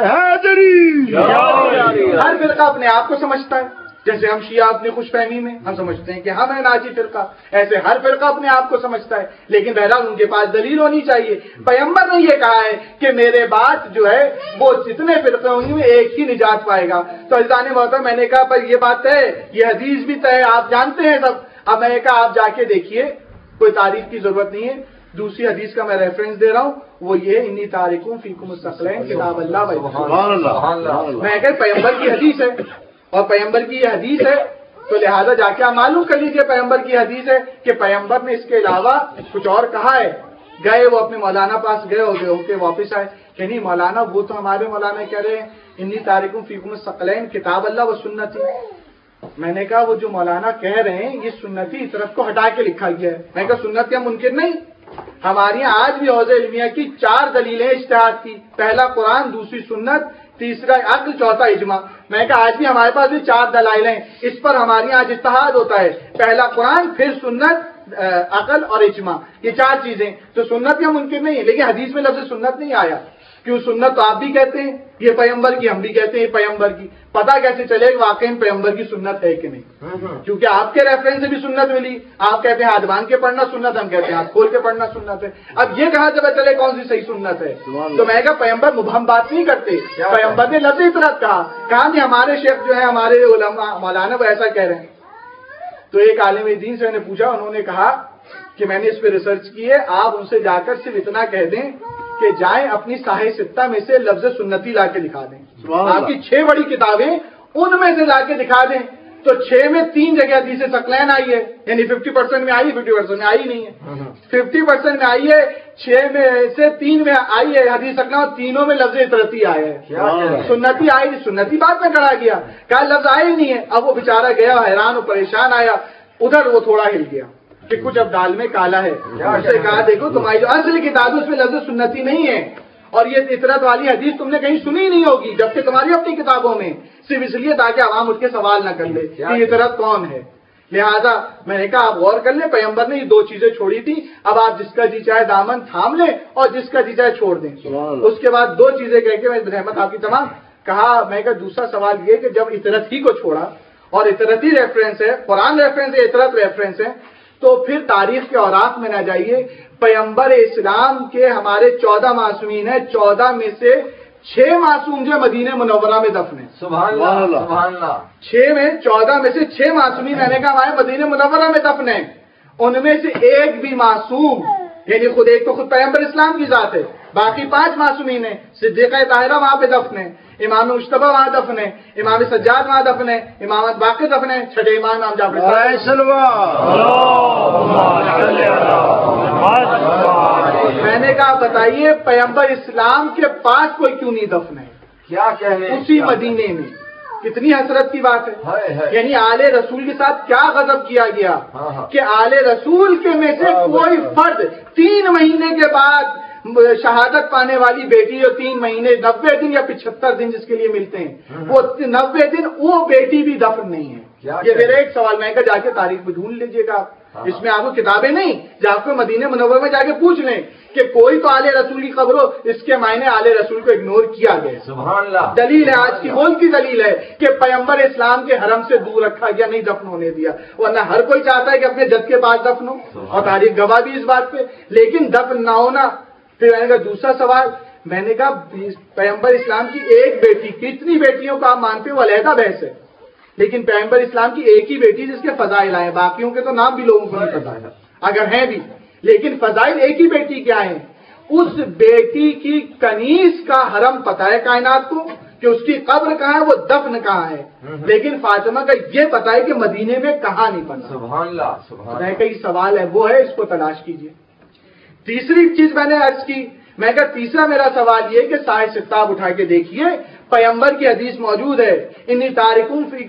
ہر فرقہ اپنے آپ کو سمجھتا ہے, جیسے ہم شیعہ اپنی خوش فہمی میں ہم سمجھتے ہیں کہ ہم ہیں ناجی فرقہ, ایسے ہر فرقہ اپنے آپ کو سمجھتا ہے. لیکن بہرحال ان کے پاس دلیل ہونی چاہیے. پیغمبر نے یہ کہا ہے کہ میرے بعد جو ہے وہ جتنے فرقے ہوں گے ایک ہی نجات پائے گا. تو عزیزان محترم میں نے کہا پر یہ بات ہے, یہ حدیث بھی طے, آپ جانتے ہیں سب. اب میں نے کہا آپ جا کے دیکھیے, کوئی تعریف کی ضرورت نہیں ہے. دوسری حدیث کا میں ریفرنس دے رہا ہوں, وہ یہ انی تارکوں فیکم الثقلین کتاب اللہ. میں کہ پیغمبر کی حدیث ہے, اور پیغمبر کی یہ حدیث ہے, تو لہذا جا کے آپ معلوم کر لیجیے پیغمبر کی حدیث ہے کہ پیغمبر نے اس کے علاوہ کچھ اور کہا ہے. گئے وہ اپنے مولانا پاس گئے ہو کے واپس آئے کہ نہیں مولانا, وہ تو ہمارے مولانا کہہ رہے ہیں انی تارکوں فیکم الثقلین کتاب اللہ و سنتی. میں نے کہا وہ جو مولانا کہہ رہے ہیں یہ سنتی طرف کو ہٹا کے لکھا گیا ہے. میں نے کہا سنت یا ممکن نہیں. ہمارے یہاں آج بھی حوض علمیہ کی 4 دلیلیں اجتہاد کی, پہلا قرآن, دوسری سنت, تیسرا عقل, چوتھا اجماع. میں کہا آج بھی ہمارے پاس بھی 4 دلائل ہیں, اس پر ہمارے یہاں آج اجتہاد ہوتا ہے. پہلا قرآن, پھر سنت, عقل اور اجماع, یہ 4 چیزیں. تو سنت یا ممکن نہیں ہے, لیکن حدیث میں لفظ سنت نہیں آیا. کیوں سنت تو آپ بھی کہتے ہیں یہ پیغمبر کی, ہم بھی کہتے ہیں یہ پیغمبر کی. پتہ کیسے چلے کہ واقعی پیغمبر کی سنت ہے کہ نہیں؟ کیونکہ آپ کے ریفرنس سے بھی سنت ملی. آپ کہتے ہیں ہاتھ باندھ کے پڑھنا سنت, ہم کہتے ہیں ہاتھ کھول کے پڑھنا سنت ہے. اب یہ کہاں سے چلے کون سی صحیح سنت ہے؟ تو میں کہا پیغمبر مبہم بات نہیں کرتے, پیغمبر نے لفظ اطرت کہا کہ ہمارے شیخ جو ہے ہمارے علماء مولانا وہ ایسا کہہ رہے ہیں. تو ایک عالم دین سے میں نے پوچھا, انہوں نے کہا کہ میں نے اس پہ ریسرچ کی ہے, آپ ان سے جا کر صرف اتنا کہہ دیں کہ جائیں اپنی صحیح ستہ میں سے لفظ سنتی لا کے دکھا دیں. آپ کی 6 بڑی کتابیں ان میں سے لا کے دکھا دیں تو 6 میں 3 جگہ حدیث ثقلین آئی ہے، یعنی 50% میں آئی، 50% میں آئی نہیں ہے. 50% میں آئی ہے، 6 میں سے 3 میں آئی ہے حدیث ثقلین، اور تینوں میں لفظ اطرتی آئے ہے. سنتی آئی نہیں، سنتی بعد میں کہا گیا، کہا لفظ آئے ہی نہیں ہے. اب وہ بیچارہ گیا حیران و پریشان آیا، ادھر وہ تھوڑا ہل گیا کہ کچھ اب دال میں کالا ہے. اس سے کہا دیکھو تمہاری جو اصل کتاب ہے اس میں لفظ سنتی نہیں ہے، اور یہ اطرت والی حدیث تم نے کہیں سنی نہیں ہوگی، جبکہ تمہاری اپنی کتابوں میں، صرف اس لیے تاکہ عوام اٹھ کے سوال نہ کر لے کہ اطرت کون ہے. لہذا میں نے کہا آپ غور کر لیں، پیغمبر نے یہ 2 چیزیں چھوڑی تھی، اب آپ جس کا جی چاہے دامن تھام لیں اور جس کا جی چاہے چھوڑ دیں. اس کے بعد 2 چیزیں کہہ کے میں رحمت آپ کی تمام کہا. میں کہا دوسرا سوال یہ کہ جب اطرت ہی کو چھوڑا اور اطرت ہی ریفرنس ہے، قرآن ریفرنس ہے، اطرت ریفرنس ہے، تو پھر تاریخ کے اوراق میں نہ جائیے. پیغمبر اسلام کے ہمارے 14 معصومین ہیں، 14 میں سے 6 معصوم جو مدینہ منورہ میں دفن ہیں. سبحان اللہ سبحان اللہ. 6 میں 14 میں سے 6 معصومین رہنے کا ہمارے مدینہ منورہ میں دفن ہیں. ان میں سے ایک بھی معصوم، یعنی خود ایک تو خود پیغمبر اسلام کی ذات ہے، باقی 5 معصومین ہیں. صدیقہ طاہرہ وہاں پہ دفن ہے، امام مجتبی وہاں دفن ہے، امام سجاد وہاں دفن ہے، امام باقر دفن ہے، 6 امام امام جعفر. میں نے کہا بتائیے پیغمبر اسلام کے پاس کوئی کیوں نہیں دفن ہے؟ کیا کہنے اسی مدینے میں. کتنی حسرت کی بات ہے. یعنی آل رسول کے ساتھ کیا غضب کیا گیا کہ آل رسول کے میں سے کوئی فرد 3 مہینے کے بعد شہادت پانے والی بیٹی جو 3 مہینے 90 دن یا 75 دن جس کے لیے ملتے ہیں، وہ 90 دن وہ بیٹی بھی دفن نہیں ہے. یہ میرا ایک سوال. میں کہا جا کے تاریخ میں ڈھونڈ لیجیے گا، اس میں آپ کو کتابیں نہیں، جا کے مدینہ منورہ میں جا کے پوچھ لیں کہ کوئی تو آل رسول کی خبر ہو اس کے معنی آل رسول کو اگنور کیا گیا. سبحان اللہ. دلیل ہے، آج کی بول کی دلیل ہے کہ پیغمبر اسلام کے حرم سے دور رکھا گیا، نہیں دفن ہونے دیا. ورنہ ہر کوئی چاہتا ہے کہ اپنے جد کے پاس دفن ہو، اور تاریخ گواہ بھی اس بات پہ، لیکن دفن نہ ہونا. پھر میں نے کہا دوسرا سوال. میں نے کہا پیغمبر اسلام کی ایک بیٹی، کتنی بیٹیوں کا آپ مانتے ہو علیحدہ بحث ہے، لیکن پیغمبر اسلام کی ایک ہی بیٹی جس کے فضائل آئے، باقیوں کے تو نام بھی لوگوں کو نہیں پتا ہے اگر ہیں بھی، لیکن فضائل ایک ہی بیٹی کے آئے. اس بیٹی کی کنیز کا حرم پتہ ہے کائنات کو کہ اس کی قبر کہاں ہے، وہ دفن کہاں ہے، لیکن فاطمہ کا یہ پتہ ہے کہ مدینے میں کہاں نہیں پتا. سبحان اللہ سبحان اللہ. کئی سوال ہے، وہ ہے، اس کو تلاش کیجیے. تیسری چیز میں نے عرض کی، میں کہا تیسرا میرا سوال یہ کہ صحیح ستاب اٹھا کے دیکھیے، پیغمبر کی حدیث موجود ہے، انی تارکون فی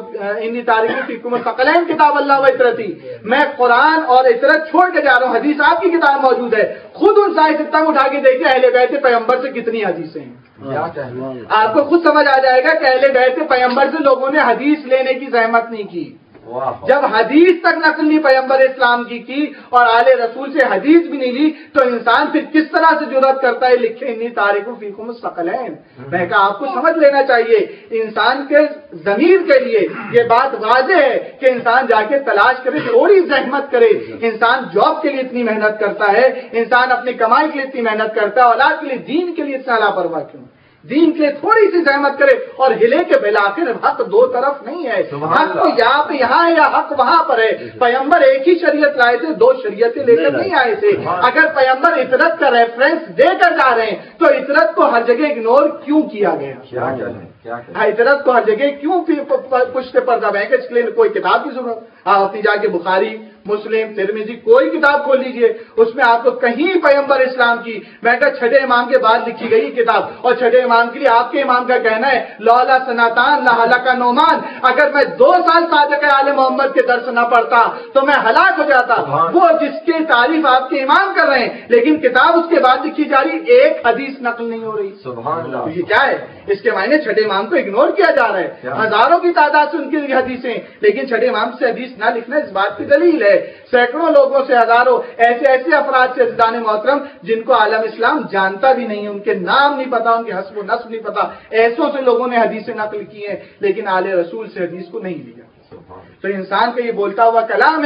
کم ثقلین کتاب اللہ و اطرتی. میں قرآن اور اطرت چھوڑ کے جا رہا ہوں، حدیث آپ کی کتاب موجود ہے. خود ان صحیح ستاب اٹھا کے دیکھیے اہل بیت پیغمبر سے کتنی حدیثیں ہیں. آپ کو خود سمجھ آ جائے گا کہ اہل بیت پیغمبر سے لوگوں نے حدیث لینے کی زحمت نہیں کی. جب حدیث تک نقل نہیں پیغمبر اسلام کی اور آل رسول سے حدیث بھی نہیں لی، تو انسان پھر کس طرح سے جرأت کرتا ہے لکھے انی تارکون فیکم الثقلین. میں کہا آپ کو سمجھ لینا چاہیے، انسان کے ضمیر کے لیے یہ بات واضح ہے کہ انسان جا کے تلاش کرے، تھوڑی زحمت کرے. انسان جاب کے لیے اتنی محنت کرتا ہے، انسان اپنی کمائی کے لیے اتنی محنت کرتا ہے، اولاد کے لیے، دین کے لیے اتنا لاپرواہ کیوں؟ دین کے لیے تھوڑی سی زحمت کرے اور ہلے کے بلاخر حق 2 طرف نہیں ہے. حق تو یہاں ہے یا حق وہاں پر ہے. پیغمبر ایک ہی شریعت لائے تھے، 2 شریعتیں لے کر نہیں آئے تھے. اگر پیغمبر اطرت کا ریفرنس دے کر جا رہے ہیں تو اطرت کو ہر جگہ اگنور کیوں کیا گیا؟ اطرت کو ہر جگہ کیوں پشت پردہ بہن کے؟ اس کے لیے کوئی کتاب کی ضرورت. آپ اپنی جا کے بخاری، مسلم، ترمذی کوئی کتاب کھول لیجئے، اس میں آپ کو کہیں پیغمبر اسلام کی، میں کہا 6 امام کے بعد لکھی گئی کتاب، اور 6 امام کے لیے آپ کے امام کا کہنا ہے لولا سناتان لہلک نعمان. اگر میں 2 سال صادق آل محمد کے درس نہ پڑھتا تو میں ہلاک ہو جاتا. وہ جس کی تعریف آپ کے امام کر رہے ہیں، لیکن کتاب اس کے بعد لکھی جا رہی، ایک حدیث نقل نہیں ہو رہی. سبحان اللہ. یہ کیا ہے؟ اس کے معنی 6 امام کو اگنور کیا جا رہا ہے. ہزاروں کی تعداد سے ان کی حدیثیں، لیکن 6 امام سے حدیث نہ لکھنا اس بات کی دلیل ہے. سینکڑوں لوگوں سے، ہزاروں ایسے افراد سے عزیزان محترم جن کو عالم اسلام جانتا بھی نہیں ہے، ان کے نام نہیں پتا، ان کے حسب و نسب نہیں پتا، ایسوں سے لوگوں نے حدیثیں نقل کی ہیں، لیکن آل رسول سے حدیث کو نہیں لیا. تو انسان کا یہ بولتا ہوا کلام ہے،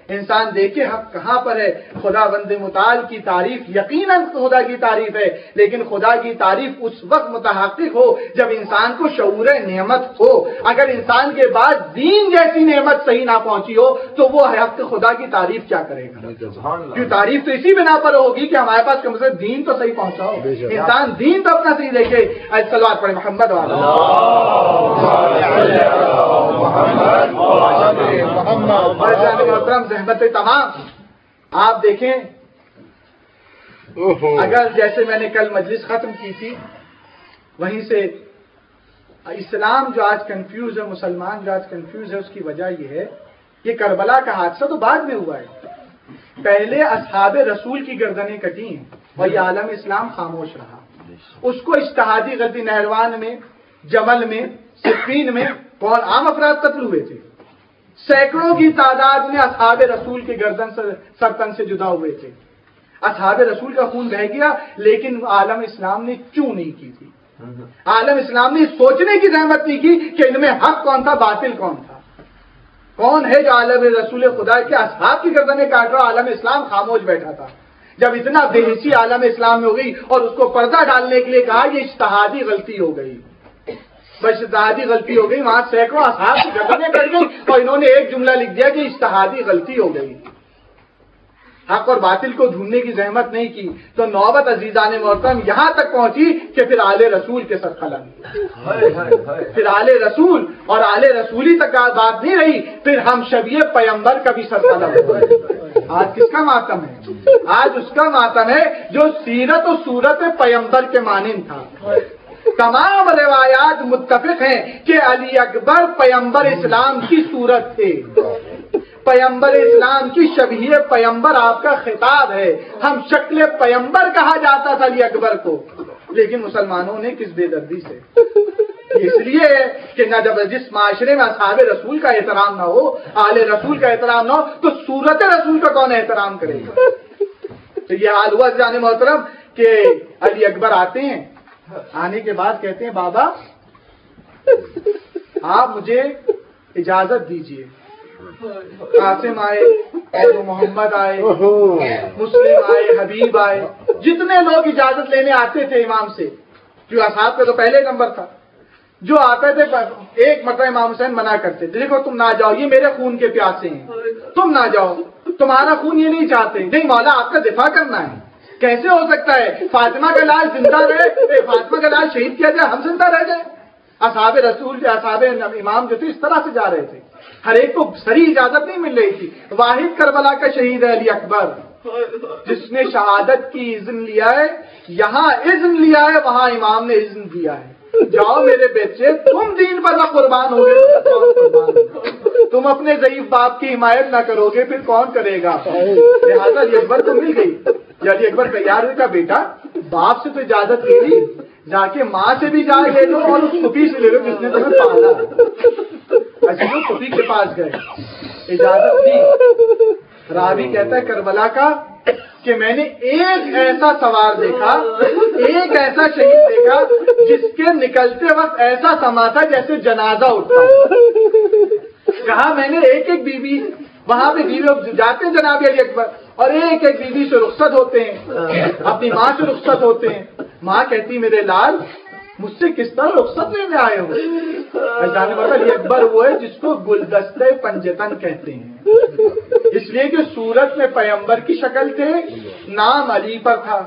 انسان دیکھے حق کہاں پر ہے. خدا بند متعال کی تعریف یقیناً خدا کی تعریف ہے، لیکن خدا کی تعریف اس وقت متحقق ہو جب انسان کو شعور نعمت ہو. اگر انسان کے بعد دین جیسی نعمت صحیح نہ پہنچی ہو تو وہ حق خدا کی تعریف کیا کرے گا؟ کیوں تعریف تو اسی بنا پر ہوگی کہ ہمارے پاس کم سے کم دین تو صحیح پہنچا ہو. انسان دین تو اپنا صحیح دیکھے. صلوات پڑھے محمد والا. محترم زحمت تمام آپ دیکھیں، اگر جیسے میں نے کل مجلس ختم کی تھی وہیں سے اسلام جو آج کنفیوز ہے، مسلمان جو آج کنفیوز ہے، اس کی وجہ یہ ہے کہ کربلا کا حادثہ تو بعد میں ہوا ہے. پہلے اصحاب رسول کی گردنیں کٹی ہیں اور یہ عالم اسلام خاموش رہا. اس کو اجتہادی غلطی، نہروان میں، جمل میں، صفین میں بہت عام افراد قتل ہوئے تھے. سینکڑوں کی تعداد میں اصحاب رسول کے گردن سرتن سے جدا ہوئے تھے. اصحاب رسول کا خون بہہ گیا، لیکن عالم اسلام نے کیوں نہیں کی تھی؟ عالم اسلام نے سوچنے کی زحمت نہیں کی کہ ان میں حق کون تھا، باطل کون تھا. کون ہے جو عالم رسول خدا کے اصحاب کی گردنیں کاٹ رہا؟ عالم اسلام خاموش بیٹھا تھا. جب اتنا بے حسی عالم اسلام میں ہو گئی اور اس کو پردہ ڈالنے کے لیے کہا یہ اجتہادی غلطی ہو گئی، بس اجتہادی غلطی ہو گئی، وہاں سینکڑوں اصحاب کی گردنیں کٹ گئی اور انہوں نے ایک جملہ لکھ دیا کہ اجتہادی غلطی ہو گئی. حق اور باطل کو ڈھونڈنے کی زحمت نہیں کی تو نوبت عزیزان محترم یہاں تک پہنچی کہ پھر آل رسول کے سر قلم، پھر آل رسول اور آل رسولی تک بات نہیں رہی، پھر ہم شبیہ پیمبر کا بھی سر قلم. آج کس کا ماتم ہے؟ آج اس کا ماتم ہے جو سیرت و صورت پیمبر کے مانند تھا. تمام روایات متفق ہیں کہ علی اکبر پیمبر اسلام کی صورت تھے، پیمبر اسلام کی شبیہ پیمبر آپ کا خطاب ہے. ہم شکل پیمبر کہا جاتا تھا علی اکبر کو، لیکن مسلمانوں نے کس بے دردی سے. اس لیے کہ نہ جب جس معاشرے میں اصحاب رسول کا احترام نہ ہو، آل رسول کا احترام نہ ہو، تو صورت رسول کا کون احترام کرے گا؟ تو یہ حال ہوا جان محترم کہ علی اکبر آتے ہیں، آنے کے بعد کہتے ہیں بابا آپ مجھے اجازت دیجیے. قاسم آئے، ابو محمد آئے، مسلم آئے، حبیب آئے، جتنے لوگ اجازت لینے آتے تھے امام سے، جو اصحاب کا تو پہلے نمبر تھا، جو آتے تھے ایک مرتبہ امام حسین منع کرتے تھے، دیکھو تم نہ جاؤ، یہ میرے خون کے پیاسے ہیں، تم نہ جاؤ، تمہارا خون یہ نہیں چاہتے. نہیں مولا آپ کا دفاع کرنا ہے. کیسے ہو سکتا ہے فاطمہ کا لال زندہ رہے، فاطمہ کا لال شہید کیا جائے، ہم زندہ رہ جائیں؟ اصحاب رسول کے اصحاب امام جو تھے اس طرح سے جا رہے تھے، ہر ایک کو صریح اجازت نہیں مل رہی تھی. واحد کربلا کا شہید ہے علی اکبر، جس نے شہادت کی اذن لیا ہے. یہاں اذن لیا ہے، وہاں امام نے اذن دیا ہے. جاؤ میرے بچے، تم دین پر نہ قربان ہوگے، تم اپنے ضعیف باپ کی حمایت نہ کرو گے، پھر کون کرے گا؟ لہٰذا علی اکبر کو مل گئی. علی اکبر تیار ہوئے کا بیٹا باپ سے تو اجازت لے لی، جا کے ماں سے بھی جا لے لو اور اس پھوپھی سے لے لو جس نے تمہیں پالا. اچھا وہ پھوپھی کے پاس گئے، اجازت دی. راوی کہتا ہے کربلا کا کہ میں نے ایک ایسا سوار دیکھا، ایک ایسا شہید دیکھا جس کے نکلتے وقت ایسا سما تھا جیسے جنازہ اٹھتا. کہا میں نے ایک ایک بیوی، وہاں پہ بیوی جاتے ہیں جناب علی اکبر اور ایک ایک بیوی سے رخصت ہوتے ہیں، اپنی ماں سے رخصت ہوتے ہیں. ماں کہتی میرے لال مجھ سے کس طرح رخصت لینے آئے ہو؟ جانے والا علی اکبر وہ ہے جس کو گلدستے پنجتن کہتے ہیں، اس لیے کہ صورت میں پیمبر کی شکل تھے، نام علی پر تھا.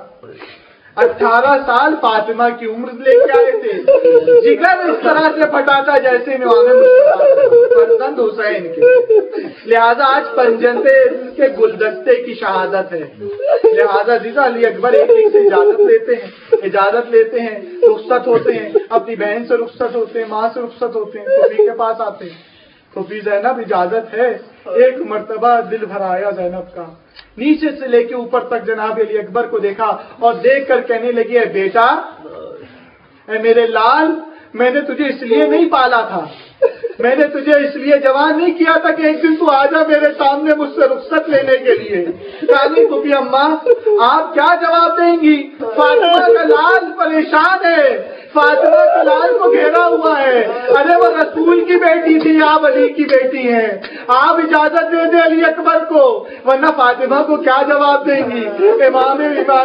18 سال فاطمہ کی عمر لے کے آئے تھے. جگر اس طرح سے پھٹا تھا جیسے فرزند حسین کے. لہذا آج پنجتے کے گلدستے کی شہادت ہے. لہذا جیسا علی اکبر ایک ایک سے اجازت لیتے ہیں، رخصت ہوتے ہیں، اپنی بہن سے رخصت ہوتے ہیں، ماں سے رخصت ہوتے ہیں، پھوپھی کے پاس آتے ہیں. پھوپھی زینب اجازت ہے. ایک مرتبہ دل بھر آیا زینب کا، نیچے سے لے کے اوپر تک جناب علی اکبر کو دیکھا اور دیکھ کر کہنے لگی اے بیٹا، اے میرے لال، میں نے تجھے اس لیے نہیں پالا تھا، میں نے تجھے اس لیے جوان نہیں کیا تھا کہ ایک دن تو آ جا میرے سامنے مجھ سے رخصت لینے کے لیے. کالی پھوپھی اماں آپ کیا جواب دیں گی؟ فاطمہ کا لال پریشان ہے، فاطمہ کے لال کو گھیرا ہوا ہے. ارے وہ رسول کی بیٹی تھی, آپ علی کی بیٹی ہیں, آپ اجازت دے دیں علی اکبر کو, ورنہ فاطمہ کو کیا جواب دیں گی. امام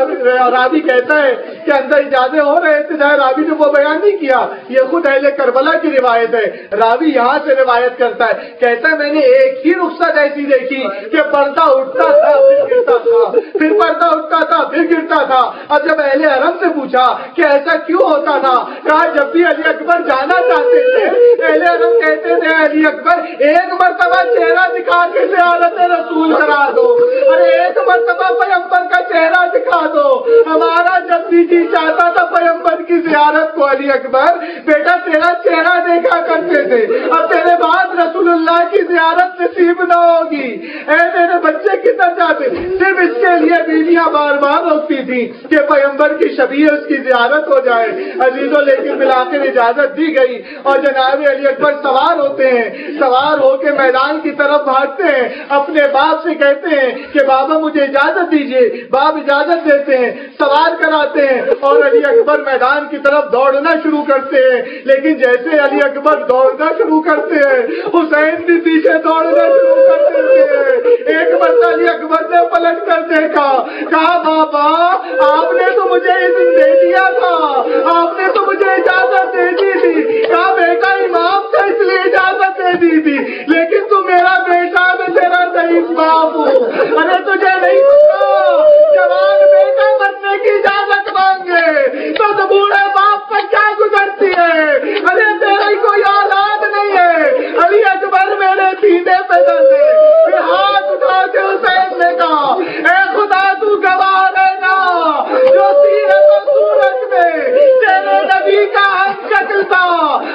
راوی کہتا ہے کہ اندر اجازت ہو رہے تھے, راوی نے وہ بیان نہیں کیا, یہ خود اہل کربلا کی روایت ہے. راوی یہاں سے روایت کرتا ہے, کہتا ہے میں نے ایک ہی رخصت ایسی دیکھی کہ پردہ اٹھتا تھا پھر گرتا تھا, پھر پردہ اٹھتا تھا پھر گرتا تھا. اب جب اہل حرم سے پوچھا کہ ایسا کیوں ہوتا تھا, کہا جب بھی علی اکبر جانا چاہتے تھے اہل حرم کہتے تھے علی اکبر ایک مرتبہ چہرہ دکھا کے زیارت رسول کرا دو, ارے ایک مرتبہ پیغمبر کا چہرہ دکھا دو. ہمارا جب بھی جی چاہتا تھا پیغمبر کی زیارت کو, علی اکبر بیٹا تیرا چہرہ دیکھا کرتے تھے, اب تیرے بعد رسول اللہ کی زیارت نصیب نہ ہوگی. اے میرے بچے کدھر جاتے, صرف اس کے لیے بیویاں بار بار روکتی تھی کہ پیغمبر کی شبیہ اس کی زیارت ہو جائے. عزیزوں لیکن بالآخر اجازت دی گئی اور جناب علی اکبر سوار ہوتے ہیں, سوار ہو کے میدان کی طرف بھاگتے ہیں, اپنے باپ سے کہتے ہیں کہ بابا مجھے اجازت دیجیے. باپ اجازت دیتے ہیں, سوار کراتے ہیں اور علی اکبر میدان کی طرف دوڑنا شروع کرتے ہیں. لیکن جیسے علی اکبر دوڑنا شروع کرتے ہیں حسین بھی پیچھے دوڑنا شروع کر دیتے ہیں. ایک مرتبہ علی اکبر نے پلٹ کر دیکھا, کہا بابا آپ نے تو مجھے اذن دے دیا تھا, آپ نے تو مجھے اجازت دے دی تھی. کہا بیٹا امام سے اس لیے اجازت دے دی تھی, لیکن تو میرا بیٹا میں تیرا ضعیف باپ ہوں. ارے تجھے نہیں پتا جوان بیٹا بننے کی اجازت مانگے تو بوڑھے باپ پر کیا گزرتی ہے. ارے تیری کوئی اولاد نہیں ہے. علی اکبر میرے سینے پہ ڈالے, پھر ہاتھ اٹھا کے حسین نے کہا اے خدا تو گواہ رہنا جو سیرت و صورت میں تیرے نبی کا شکل تھا,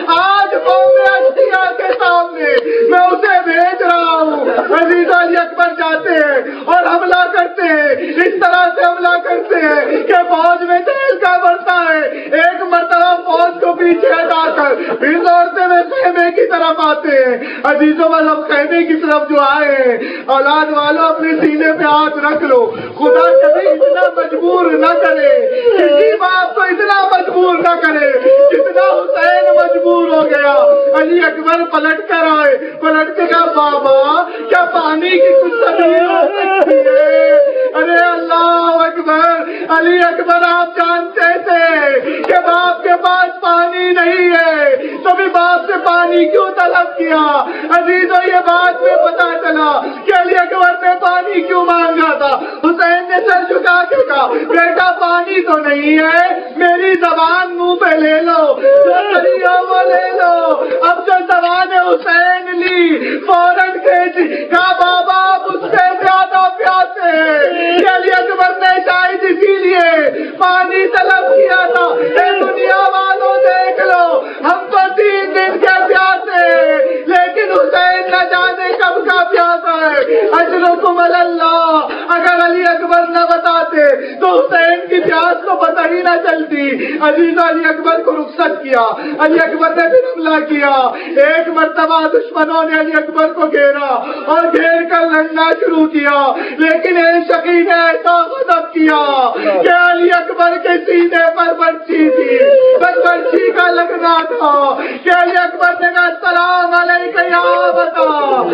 آج قوم اشقیا کے سامنے میں اسے بھیج رہا ہوں. عزیز علی اکبر جاتے ہیں اور حملہ کرتے ہیں, اس طرح سے حملہ کرتے ہیں کہ فوج میں تیل کا بڑھتا ہے. ایک مرتبہ فوج کو پیچھے ہٹا کر پھر دوڑتے ہوئے خیمے کی طرف آتے ہیں. عزیزوں مطلب خیمے کی طرف جو آئے ہیں, اولاد والوں اپنے سینے پہ ہاتھ رکھ لو, خدا کبھی اتنا مجبور نہ کرے, کسی باپ کو اتنا مجبور نہ کرے جتنا حسین مجبور ہو گیا. علی اکبر پلٹ کر آئے, پلٹ کے کہا بابا کیا پانی کی کچھ تبدیل ہو سکتی ہے. ارے اللہ اکبر, علی اکبر آپ جانتے تھے کہ باپ کے پاس پانی نہیں ہے, تبھی باپ سے پانی کیوں طلب کیا. عزیزوں یہ بات میں پتا چلا کہ علی اکبر نے پانی کیوں مانگا تھا. حسین نے سر جھکا کے کہا بیٹا پانی تو نہیں ہے, میری زبان منہ پہ لے لو, جو دریا وہ لے لو. اب جو زبان حسین لی فوراً کھینچی, کہا بابا آپ اس سے زیادہ پیاسے ہیں. علی اکبر نے شاید اسی لیے پانی طلب کیا تھا. اے دنیا والوں دیکھ لو, ہم تو 3 دن کے پیاسے ہیں, لیکن حسین نہ جانے کب کا پیاسا ہے. اجرکم اللہ, اگر علی اکبر نہ بتاتے تو حسین کی پیاس کو پتہ ہی نہ چلتی. عزیز علی اکبر کو رخصت کیا, علی اکبر نے بھی حملہ کیا. ایک مرتبہ دشمنوں نے علی اکبر کو گھیرا اور گھیر کر لڑنا شروع کیا, لیکن ایک شقی نے ایسا غضب کیا کہ علی اکبر کے سینے پر برچھی تھی, بس برچھی کا لگنا تھا کہ علی اکبر نے کہا السلام علیکہ یا بتا,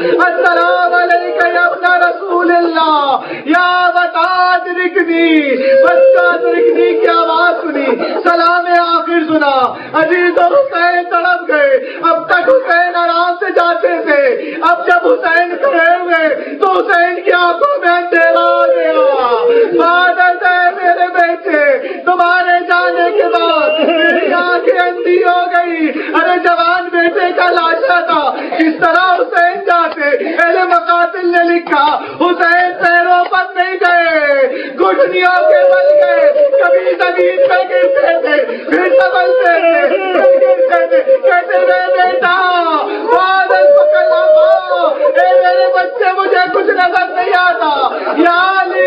السلام علیکہ یا ابن رسول اللہ, یا بتا درکنی, بچہ درکنی کی آواز سنی, سلام آخر سنا. عزیز و حسین تڑپ گئے. اب تک حسین آرام سے جاتے تھے, اب جب حسین کھڑے ہوئے تو حسین کی آنکھوں میں اندھیرا آ گیا. عادت ہے میرے بیٹے, تمہارے جانے کے بعد میری آنکھیں اندھی ہو گئی. ارے جوان بیٹے کا لاشا تھا, اس طرح حسین جاتے. اہل مقاتل نے لکھا حسین پیروں پر نہیں گئے, گھٹنیوں کے بل گئے. کبھی زمین پہ گرتے تھے, پھر سنبھلتے تھے, پھر گرتے تھے. کہتے رہے بیٹا بادل پکڑ لاؤ, اے میرے بچے مجھے کچھ نظر نہیں آتا. یا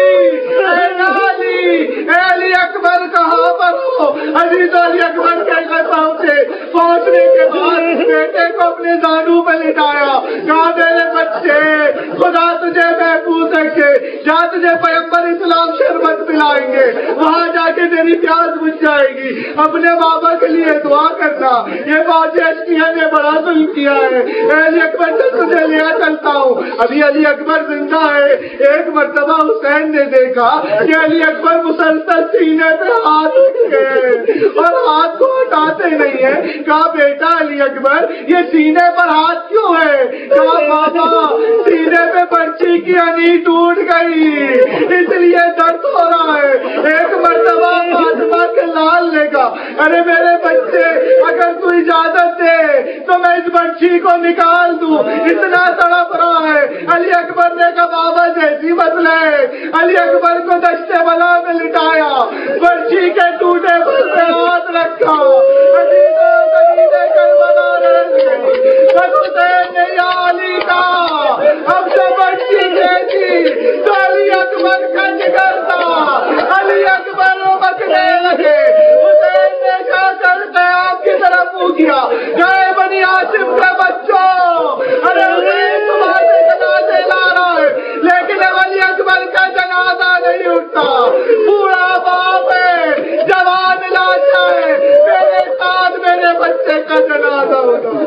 علی اکبر کہاں پر ہو. عزیز علی اکبر کے گھر پہنچے. پہنچنے کے بعد بیٹے کو اپنے دانوں پہ لٹایا، کہا میرے بچے خدا تجھے محفوظ رکھے، جہاں تجھے پیغمبر اسلام شربت پلائیں گے وہاں جا کے تیری پیاس بجھ جائے گی، اپنے بابا کے لیے دعا کرنا۔ یہ فوجی اشکیا نے بڑا ظلم کیا ہے، علی اکبر سے تجھے لیا چلتا ہوں۔ ابھی علی اکبر زندہ ہے۔ ایک مرتبہ حسین نے دیکھا کہ علی اکبر مسلسل سینے پہ ہاتھ رکھتے ہیں اور ہاتھ کو ہٹاتے نہیں ہیں۔ کہا بیٹا علی اکبر یہ سینے پر ہاتھ کیوں ہے؟ کہا بابا سینے پہ برچی کی ہنی ٹوٹ گئی اس لیے درد ہو رہا ہے۔ ایک مرتبہ فاطمہ کے لال نے کہا ارے میرے بچے اگر تو اجازت دے تو میں اس برچی کو نکال دوں، اتنا تڑپ رہا ہے۔ علی اکبر نے کہا بابا جیسی مسئلہ ہے۔ علی اکبر کو دشتے بلا میں لٹایا، برچی کے ٹوٹے پر پہ ہاتھ رکھا، حسین نے یا علی کا اب سے برچی دے دی تو علی اکبر کا جگر تھا، علی اکبر بکنے لگے۔ حسین نے کہا کر قیام کی طرف منہ کیا، گئے بنی ہاشم کے بچوں، ارے حسین تمہارے جنازے لا رہا ہے لیکن علی اکبر کا جنازہ نہیں اٹھتا۔ بوڑھا باپ ہے، جوان لاچا ہے، میرے ساتھ میرے بچے کا جنازہ ہوگا۔